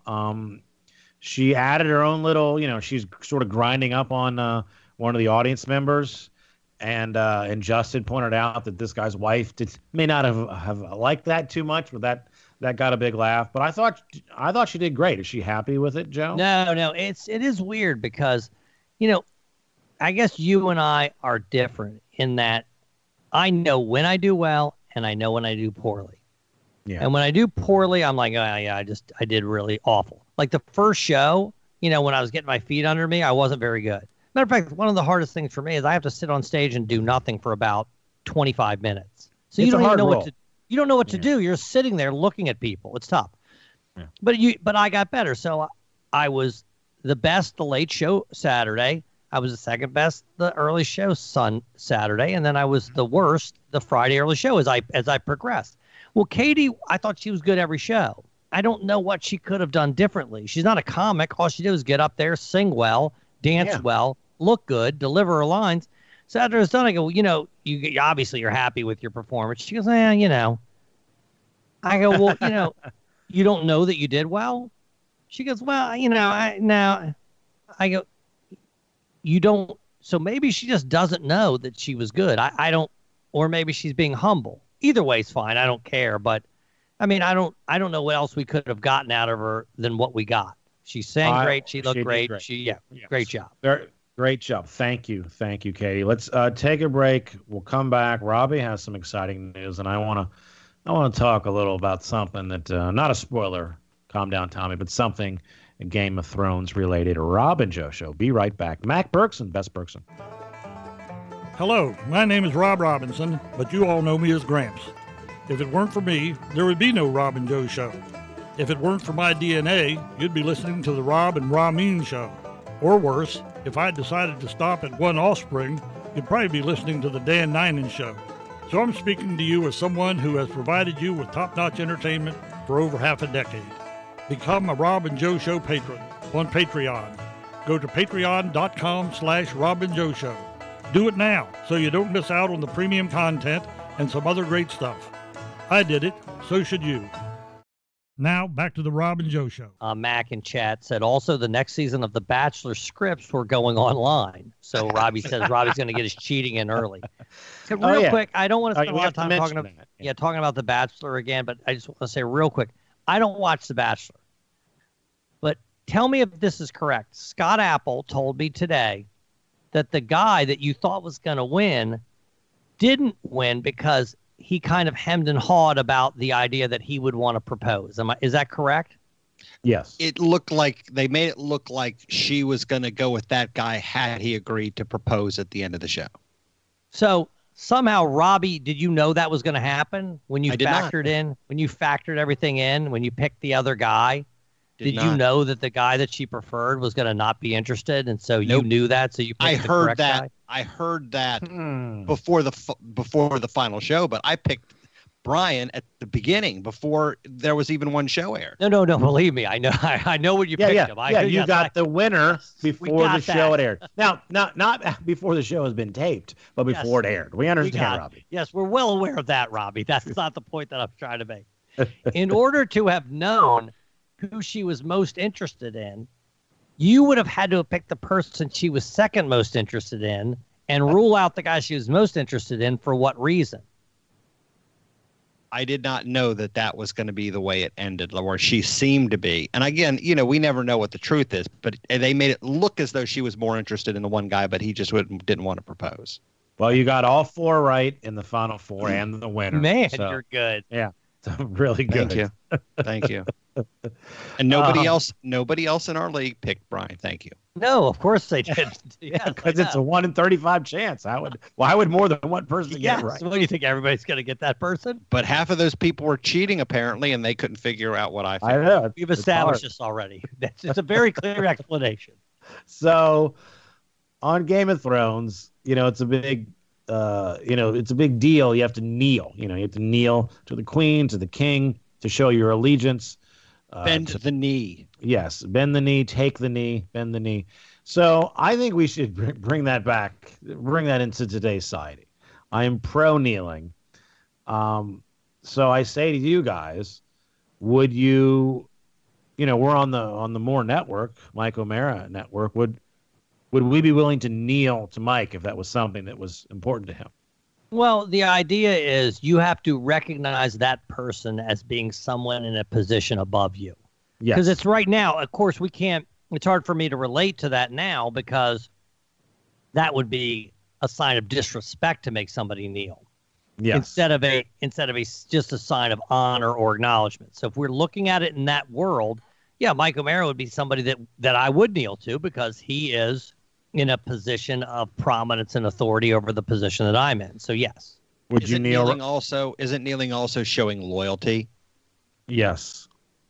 She added her own little, she's sort of grinding up on one of the audience members. And Justin pointed out that this guy's wife may not have liked that too much, but that got a big laugh. But I thought she did great. Is she happy with it, Joe? No. It is weird because, I guess you and I are different in that I know when I do well and I know when I do poorly. Yeah. And when I do poorly, I'm like, oh yeah, I did really awful. Like the first show, when I was getting my feet under me, I wasn't very good. Matter of fact, one of the hardest things for me is I have to sit on stage and do nothing for about 25 minutes. So you don't even know what to. You don't know what to do. You're sitting there looking at people. It's tough. Yeah. But I got better. So I was the best the late show Saturday. I was the second best the early show Saturday, and then I was the worst the Friday early show as I progressed. Well, Katie, I thought she was good every show. I don't know what she could have done differently. She's not a comic. All she did was get up there, sing well, dance well, look good, deliver her lines. So after it's done, I go, you obviously you're happy with your performance. She goes, I go, well, you don't know that you did well? She goes, well, I go, you don't. So maybe she just doesn't know that she was good. I don't, or maybe she's being humble. Either way is fine. I don't care. But I mean, I don't know what else we could have gotten out of her than what we got. She sang great. She looked great. Great job. Great job. Thank you, Katie. Let's take a break. We'll come back. Robbie has some exciting news, and I want to talk a little about something that not a spoiler. Calm down, Tommy, but something Game of Thrones related. Rob and Joe Show. Be right back. Mac Berkson, Best Berkson. Hello, my name is Rob Robinson, but you all know me as Gramps. If it weren't for me, there would be no Rob and Joe Show. If it weren't for my DNA, you'd be listening to the Rob and Ramin Show. Or worse, if I decided to stop at one offspring, you'd probably be listening to the Dan Ninen Show. So I'm speaking to you as someone who has provided you with top-notch entertainment for over half a decade. Become a Rob and Joe Show patron on Patreon. Go to patreon.com/Rob and Joe Show. Do it now so you don't miss out on the premium content and some other great stuff. I did it, so should you. Now, back to the Rob and Joe Show. Mac in chat said also the next season of The Bachelor scripts were going online. So Robbie says Robbie's going to get his cheating in early. So real quick, I don't want to spend a lot of time talking about The Bachelor again, but I just want to say real quick, I don't watch The Bachelor. But tell me if this is correct. Scott Apple told me today that the guy that you thought was going to win didn't win because he kind of hemmed and hawed about the idea that he would want to propose. Is that correct? Yes. It looked like they made it look like she was going to go with that guy had he agreed to propose at the end of the show. So somehow, Robbie, did you know that was going to happen when you factored everything in, when you picked the other guy? Did you know that the guy that she preferred was going to not be interested, and so you knew that, so you picked the correct guy? I heard that before the final show, but I picked Brian at the beginning before there was even one show aired. No. Believe me, I know. I know what you picked him. You got the winner before the show had aired. Now, not before the show has been taped, but before it aired. We understand, Robbie. Yes, we're well aware of that, Robbie. That's not the point that I'm trying to make. In order to have known who she was most interested in, you would have had to have picked the person she was second most interested in and rule out the guy she was most interested in for what reason. I did not know that was going to be the way it ended, or she seemed to be. And again, we never know what the truth is, but they made it look as though she was more interested in the one guy, but he just didn't want to propose. Well, you got all four right in the final four and the winner. Man, you're good. Yeah, really good. Thank you. And nobody else in our league picked Brian. Thank you. No, of course they did. Yeah, because it's a 1 in 35 chance. Why would more than one person get right? Well, do you think everybody's going to get that person? But half of those people were cheating apparently, and they couldn't figure out what I know. We've established this already. It's a very clear explanation. So, on Game of Thrones, it's a big, it's a big deal. You have to kneel. You have to kneel to the queen, to the king, to show your allegiance. Bend the knee. Yes, bend the knee, take the knee, bend the knee. So I think we should bring that back, bring that into today's society. I am pro kneeling. So I say to you guys, would you, we're on the More Network, Mike O'Mara Network. Would we be willing to kneel to Mike if that was something that was important to him? Well, the idea is you have to recognize that person as being someone in a position above you. Yes. Because it's right now, of course, it's hard for me to relate to that now because that would be a sign of disrespect to make somebody kneel. Yes. Instead of just a sign of honor or acknowledgement. So if we're looking at it in that world, Mike O'Mara would be somebody that I would kneel to because he is in a position of prominence and authority over the position that I'm in. So yes. Would you kneel? Isn't kneeling also showing loyalty? Yes.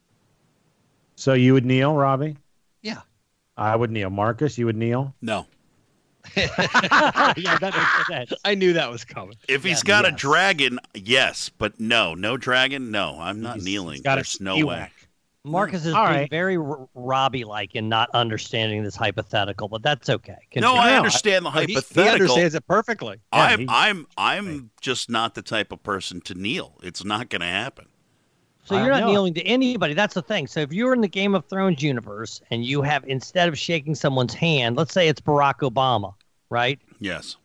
So you would kneel, Robbie? Yeah. I would kneel. Marcus, you would kneel? No. Yeah, that makes sense. I knew that was coming. If he's got a dragon, yes, but no dragon, no. I'm not kneeling. There's no way. Marcus is being very Robbie-like in not understanding this hypothetical, but that's okay. No, I understand the hypothetical. He understands it perfectly. I'm just not the type of person to kneel. It's not going to happen. So you're not kneeling to anybody. That's the thing. So if you're in the Game of Thrones universe and you have, instead of shaking someone's hand, let's say it's Barack Obama, right? Yes.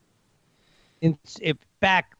If back,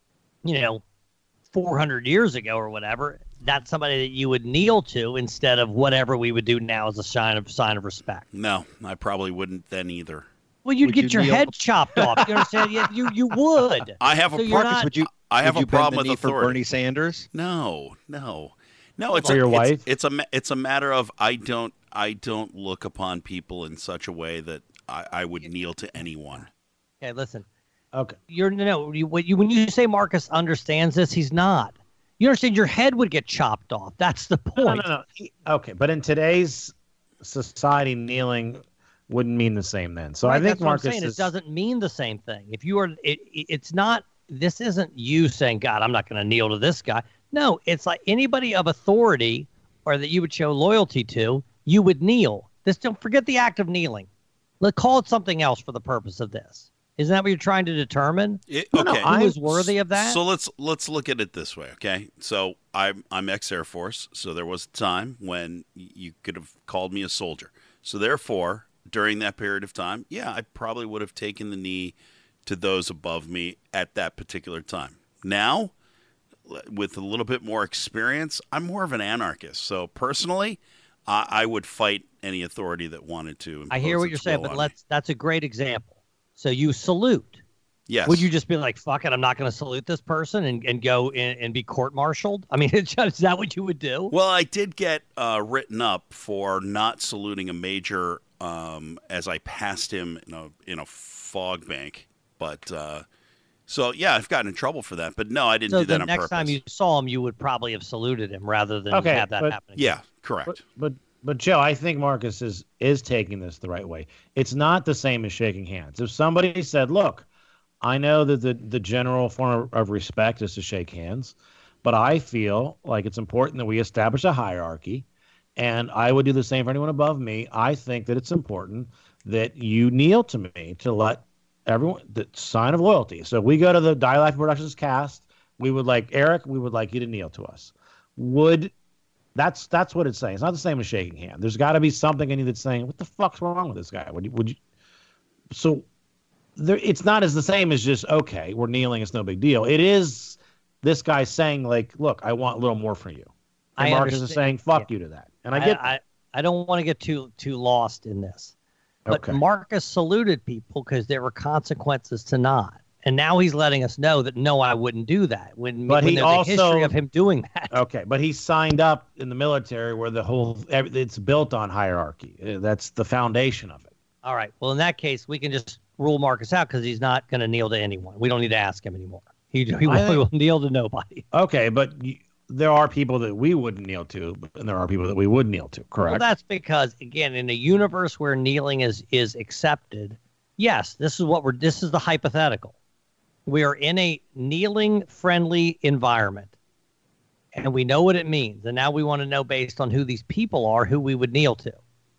400 years ago or whatever, that's somebody that you would kneel to instead of whatever we would do now as a sign of respect. No, I probably wouldn't then either. Well, you'd get your head chopped off. You understand? You would. I have I have a problem with authority. For Bernie Sanders? No. It's your wife. It's a matter of I don't look upon people in such a way that I would kneel to anyone. Okay, listen. Okay. When you say Marcus understands this, he's not. You understand? Your head would get chopped off. That's the point. No. Okay, but in today's society, kneeling wouldn't mean the same then. So I think Marcus it doesn't mean the same thing. If you are, it's not. This isn't you saying, "God, I'm not going to kneel to this guy." No, it's like anybody of authority or that you would show loyalty to, you would kneel. Don't forget the act of kneeling. Let's call it something else for the purpose of this. Isn't that what you're trying to determine? Okay. Who is worthy of that? So let's look at it this way, okay? So I'm ex-Air Force, so there was a time when you could have called me a soldier. So therefore, during that period of time, I probably would have taken the knee to those above me at that particular time. Now, with a little bit more experience, I'm more of an anarchist. So personally, I would fight any authority that wanted to. I hear what you're saying, but that's a great example. So you salute. Yes. Would you just be like, fuck it, I'm not going to salute this person and go in and be court-martialed? I mean, is that what you would do? Well, I did get written up for not saluting a major as I passed him in a fog bank. But so, yeah, I've gotten in trouble for that. But no, I didn't do that on purpose. So the next time you saw him, you would probably have saluted him rather than have that happen. Yeah, correct. But Joe, I think Marcus is taking this the right way. It's not the same as shaking hands. If somebody said, look, I know that the general form of respect is to shake hands, but I feel like it's important that we establish a hierarchy, and I would do the same for anyone above me. I think that it's important that you kneel to me to let everyone, the sign of loyalty. So if we go to the Die Life Productions cast, we would like, Eric, we would like you to kneel to us. That's what it's saying. It's not the same as shaking hands. There's got to be something in you that's saying, what the fuck's wrong with this guy? Would you? So it's not as the same as just, okay, we're kneeling, it's no big deal. It is this guy saying, like, look, I want a little more from you. And Marcus is saying, fuck you to that. And I get that. I don't want to get too lost in this. But Marcus saluted people because there were consequences to not. And now he's letting us know that, no, I wouldn't do that. When there's a history of him doing that. Okay, but he signed up in the military where it's built on hierarchy. That's the foundation of it. All right. Well, in that case, we can just rule Marcus out because he's not going to kneel to anyone. We don't need to ask him anymore. He will kneel to nobody. Okay, but there are people that we wouldn't kneel to, and there are people that we would kneel to, correct? Well, that's because, again, in a universe where kneeling is accepted, yes, this is the hypothetical. We are in a kneeling-friendly environment, and we know what it means. And now we want to know, based on who these people are, who we would kneel to.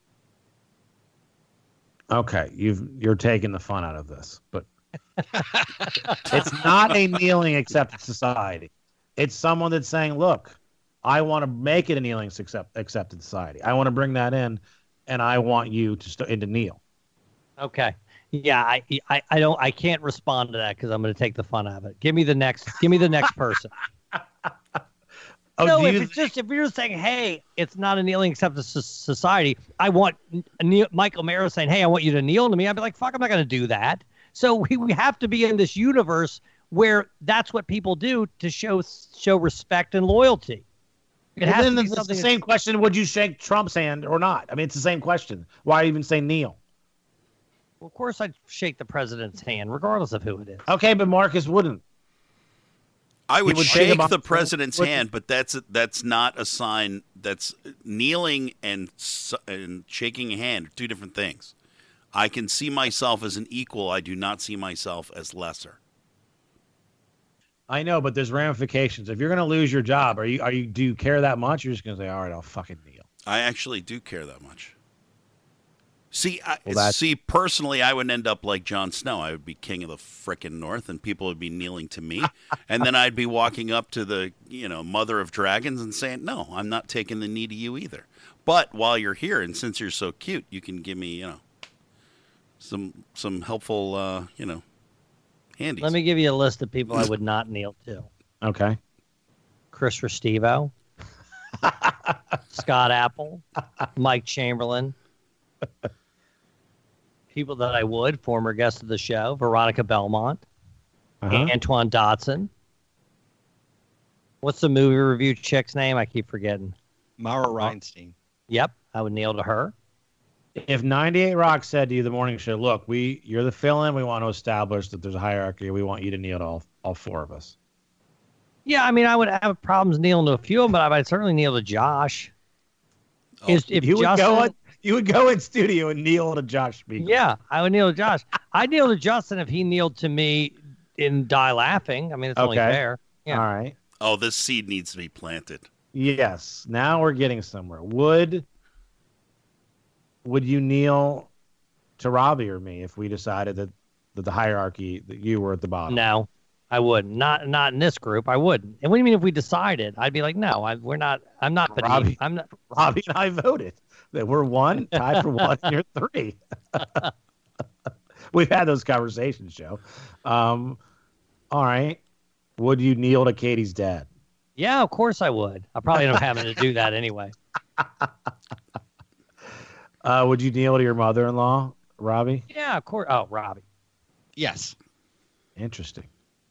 Okay, you're taking the fun out of this, but it's not a kneeling accepted society. It's someone that's saying, look, I want to make it a kneeling accepted society. I want to bring that in, and I want you to kneel. Okay. Yeah, I can't respond to that because I'm going to take the fun out of it. Give me the next person. If you're saying, hey, it's not a kneeling accepted society, I want Michael Mara saying, hey, I want you to kneel to me. I'd be like, fuck, I'm not going to do that. So we have to be in this universe where that's what people do to show respect and loyalty. Then it's the same question: would you shake Trump's hand or not? I mean, it's the same question. Why even say kneel? Well, of course, I'd shake the president's hand, regardless of who it is. Okay, but Marcus wouldn't. I would shake the president's hand, but that's not a sign. That's kneeling and shaking a hand are two different things. I can see myself as an equal. I do not see myself as lesser. I know, but there's ramifications. If you're going to lose your job, do you care that much? You're just going to say, all right, I'll fucking kneel. I actually do care that much. See, personally, I would end up like Jon Snow. I would be king of the frickin' North, and people would be kneeling to me. And then I'd be walking up to the, mother of dragons and saying, no, I'm not taking the knee to you either. But while you're here, and since you're so cute, you can give me, some helpful, handies. Let me give you a list of people I would not kneel to. Okay. Chris Restivo, Scott Apple, Mike Chamberlain. People that I would, former guest of the show, Veronica Belmont, Antoine Dotson. What's the movie review chick's name? I keep forgetting. Mara Reinstein. Yep, I would kneel to her. If 98 Rock said to you the morning show, look, you're the fill-in, we want to establish that there's a hierarchy, we want you to kneel to all four of us. Yeah, I mean, I would have problems kneeling to a few of them, but I would certainly kneel to Josh. You would go in studio and kneel to Josh Spiegel. Yeah, I would kneel to Josh. I'd kneel to Justin if he kneeled to me in Die Laughing. I mean, it's only fair. Yeah. All right. Oh, this seed needs to be planted. Yes. Now we're getting somewhere. Would you kneel to Robbie or me if we decided that the hierarchy, that you were at the bottom? No, I wouldn't. Not in this group. I wouldn't. And what do you mean if we decided? I'd be like, no, we're not. I'm not beneath. Robbie, I'm not. Robbie and I voted that we're one, tied for one, and you're three. We've had those conversations, Joe. All right. Would you kneel to Katie's dad? Yeah, of course I would. I probably end up having to do that anyway. Would you kneel to your mother-in-law, Robbie? Yeah, of course. Oh, Robbie. Yes. Interesting.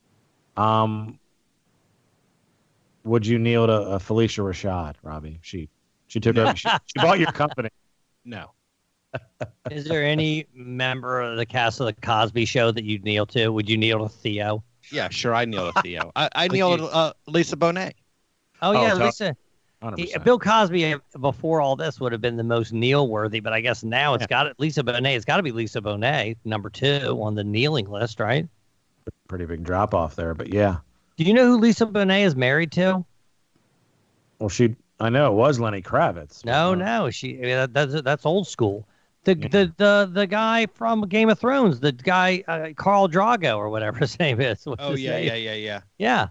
Would you kneel to Felicia Rashad, Robbie? She took over. She bought your company. No. Is there any member of the cast of the Cosby Show that you'd kneel to? Would you kneel to Theo? Yeah, sure. I kneel to Theo. I kneel to Lisa Bonet. Oh yeah, so- Lisa. 100%. Bill Cosby before all this would have been the most kneel worthy, but I guess now it's got it. Lisa Bonet. It's got to be Lisa Bonet, number 2 on the kneeling list, right? Pretty big drop off there, but yeah. Do you know who Lisa Bonet is married to? Well, I know it was Lenny Kravitz. No, that's old school. The guy from Game of Thrones, the guy Khal Drogo or whatever his name is. What's his name? Yeah.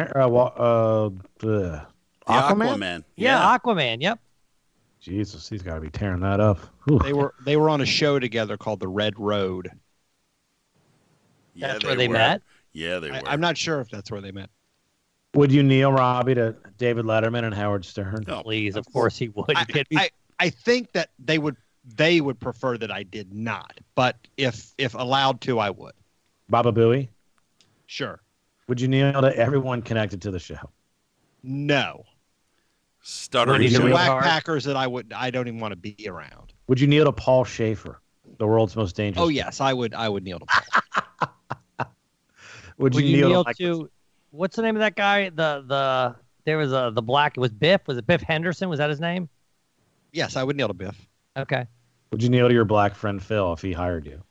Aquaman. Yeah, Aquaman. Yep. Jesus, he's got to be tearing that up. Whew. They were on a show together called The Red Road. Yeah, that's where they met. Yeah, they were. I'm not sure if that's where they met. Would you kneel, Robbie, to David Letterman and Howard Stern? Oh, please, of course he would. I think that they would prefer that I did not, but if allowed to, I would. Baba Booey? Sure. Would you kneel to everyone connected to the show? No. Stuttering. The whack packers that I don't even want to be around. Would you kneel to Paul Schaefer, the world's most dangerous? Oh yes, I would kneel to Paul. Would you kneel to what's the name of that guy? There was the black. It was Biff. Was it Biff Henderson? Was that his name? Yes, I would kneel to Biff. Okay. Would you kneel to your black friend Phil if he hired you?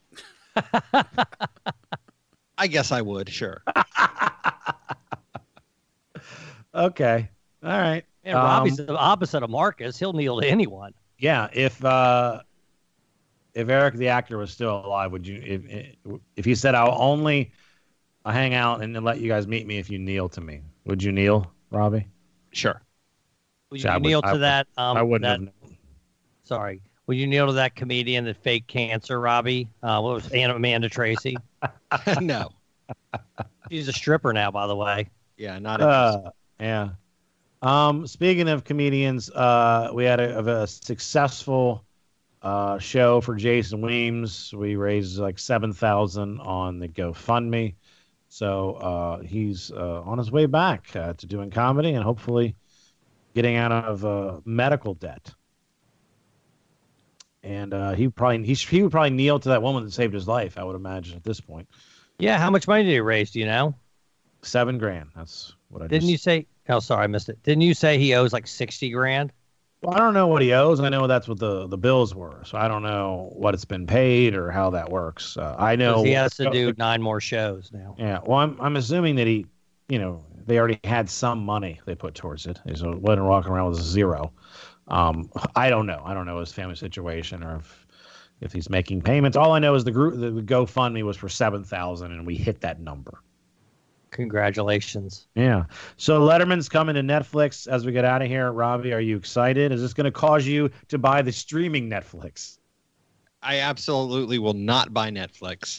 I guess I would. Sure. Okay. All right. Yeah, Robbie's the opposite of Marcus. He'll kneel to anyone. Yeah. If Eric the actor was still alive, would you? If he said, "I'll only hang out and let you guys meet me if you kneel to me," would you kneel, Robbie? Sure. Would you kneel to that? I wouldn't have. Sorry. Would you kneel to that comedian that faked cancer, Robbie? What was Amanda Tracy? No. She's a stripper now, by the way. Yeah, not. Yeah. Speaking of comedians, we had a successful show for Jason Weems. We raised like $7,000 on the GoFundMe, so he's on his way back to doing comedy and hopefully getting out of medical debt. And he would probably kneel to that woman that saved his life, I would imagine at this point. Yeah, how much money did he raise? Do you know? $7,000. That's what I didn't. You say? Oh, sorry, I missed it. Didn't you say he owes like $60,000? Well, I don't know what he owes. I know that's what the bills were, so I don't know what it's been paid or how that works. I know he has to do 9 more shows now. Yeah. Well, I'm assuming that he, they already had some money they put towards it, so it wasn't walking around with 0. I don't know. I don't know his family situation or if he's making payments. All I know is the GoFundMe was for $7,000, and we hit that number. Congratulations. Yeah. So Letterman's coming to Netflix as we get out of here. Robbie, are you excited? Is this going to cause you to buy the streaming Netflix? I absolutely will not buy Netflix.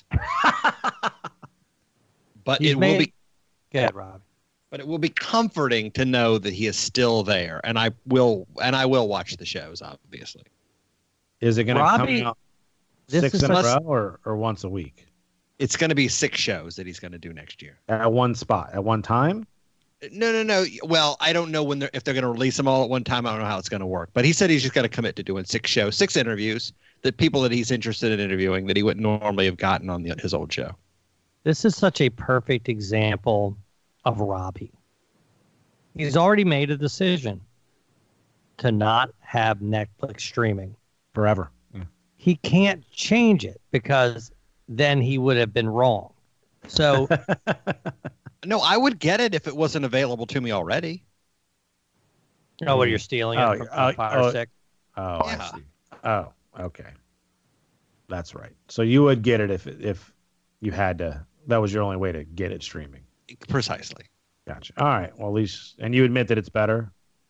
But Go ahead, Rob. But it will be comforting to know that he is still there, and I will watch the shows, obviously. Is it going to come out 6 in a row or once a week? It's going to be 6 shows that he's going to do next year. At one spot, at one time? No. Well, I don't know if they're going to release them all at one time. I don't know how it's going to work. But he said he's just going to commit to doing 6 shows, 6 interviews, that people that he's interested in interviewing that he wouldn't normally have gotten on his old show. This is such a perfect example of Robbie. He's already made a decision to not have Netflix streaming. Forever. Yeah. He can't change it because then he would have been wrong. So, no, I would get it if it wasn't available to me already. Oh, what, you're stealing it from Fire Stick? Oh, yeah. I see. Oh, okay. That's right. So you would get it if you had to. That was your only way to get it streaming. Precisely. Gotcha. All right. Well, at least, and you admit that it's better.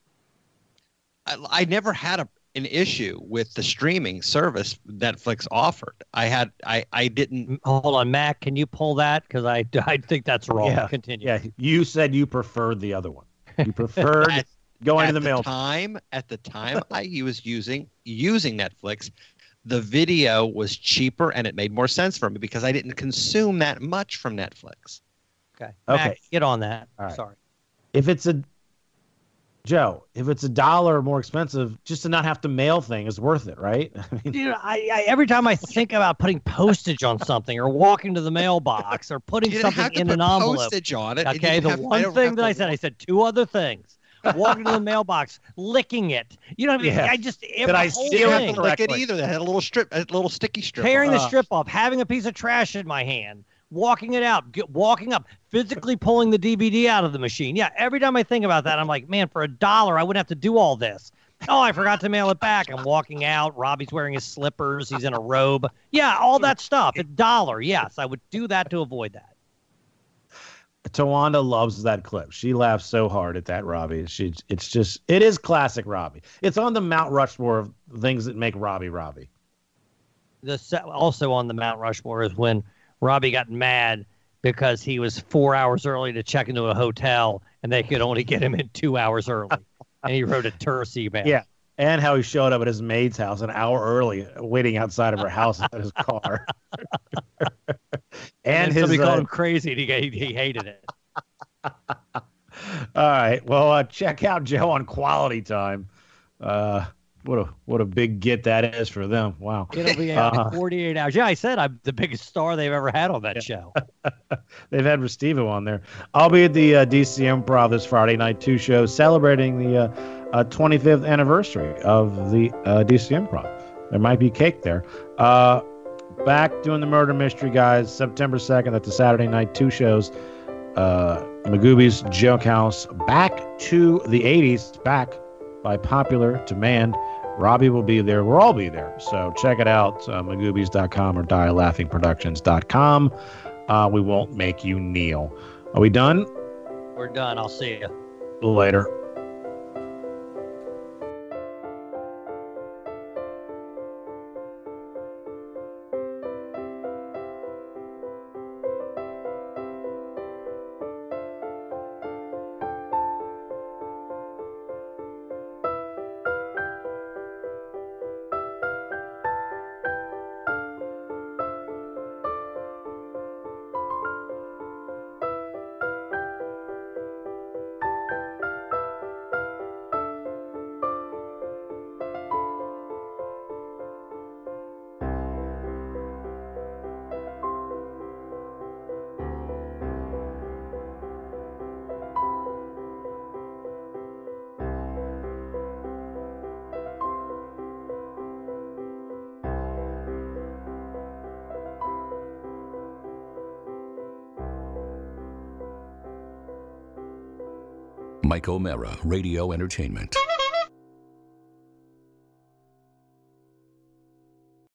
I never had an issue with the streaming service Netflix offered. I didn't. Hold on, Mac. Can you pull that? Because I think that's wrong. Yeah. Continue. Yeah. You said you preferred the other one. You preferred going to the mail. At the time, I was using Netflix. the video was cheaper and it made more sense for me because I didn't consume that much from Netflix. Okay. Matt, get on that. All right. Sorry. If it's $1 more expensive, just to not have to mail thing is worth it, right? Dude, I every time I think about putting postage on something or walking to the mailbox or putting something in an envelope. Postage on it. Okay, the one thing that I said 2 other things. Walking to the mailbox, licking it. You know what I mean? Yeah. I just Did I You steal don't it have to lick it either. They had a little sticky strip. tearing the strip off, having a piece of trash in my hand, walking it out, walking up, physically pulling the DVD out of the machine. Yeah, every time I think about that, I'm like, man, for $1, I wouldn't have to do all this. Oh, I forgot to mail it back. I'm walking out. Robbie's wearing his slippers. He's in a robe. Yeah, all that stuff. $1. Yes, I would do that to avoid that. Tawanda loves that clip. She laughs so hard at that, Robbie. It is classic Robbie. It's on the Mount Rushmore of things that make Robbie Robbie. Also on the Mount Rushmore is when Robbie got mad because he was 4 hours early to check into a hotel and they could only get him in 2 hours early. And he wrote a terse email. Yeah. And how he showed up at his maid's house an hour early, waiting outside of her house in his car. and somebody called him crazy. And he hated it. All right. Well, check out Joe on Quality Time. What a big get that is for them. Wow. It'll be out in 48 hours. Yeah, I said I'm the biggest star they've ever had on that show. They've had Restivo on there. I'll be at the DC Improv this Friday night, 2 shows celebrating the 25th anniversary of the DC Improv. There might be cake there. Back doing the murder mystery, guys, September 2nd. That's a Saturday night, 2 shows. Magooby's Joke House, back to the 80s, back by popular demand. Robbie will be there. We'll all be there. So check it out, Magoobys.com or DieLaughingProductions.com. We won't make you kneel. Are we done? We're done. I'll see you later. Mike O'Mara, Radio Entertainment.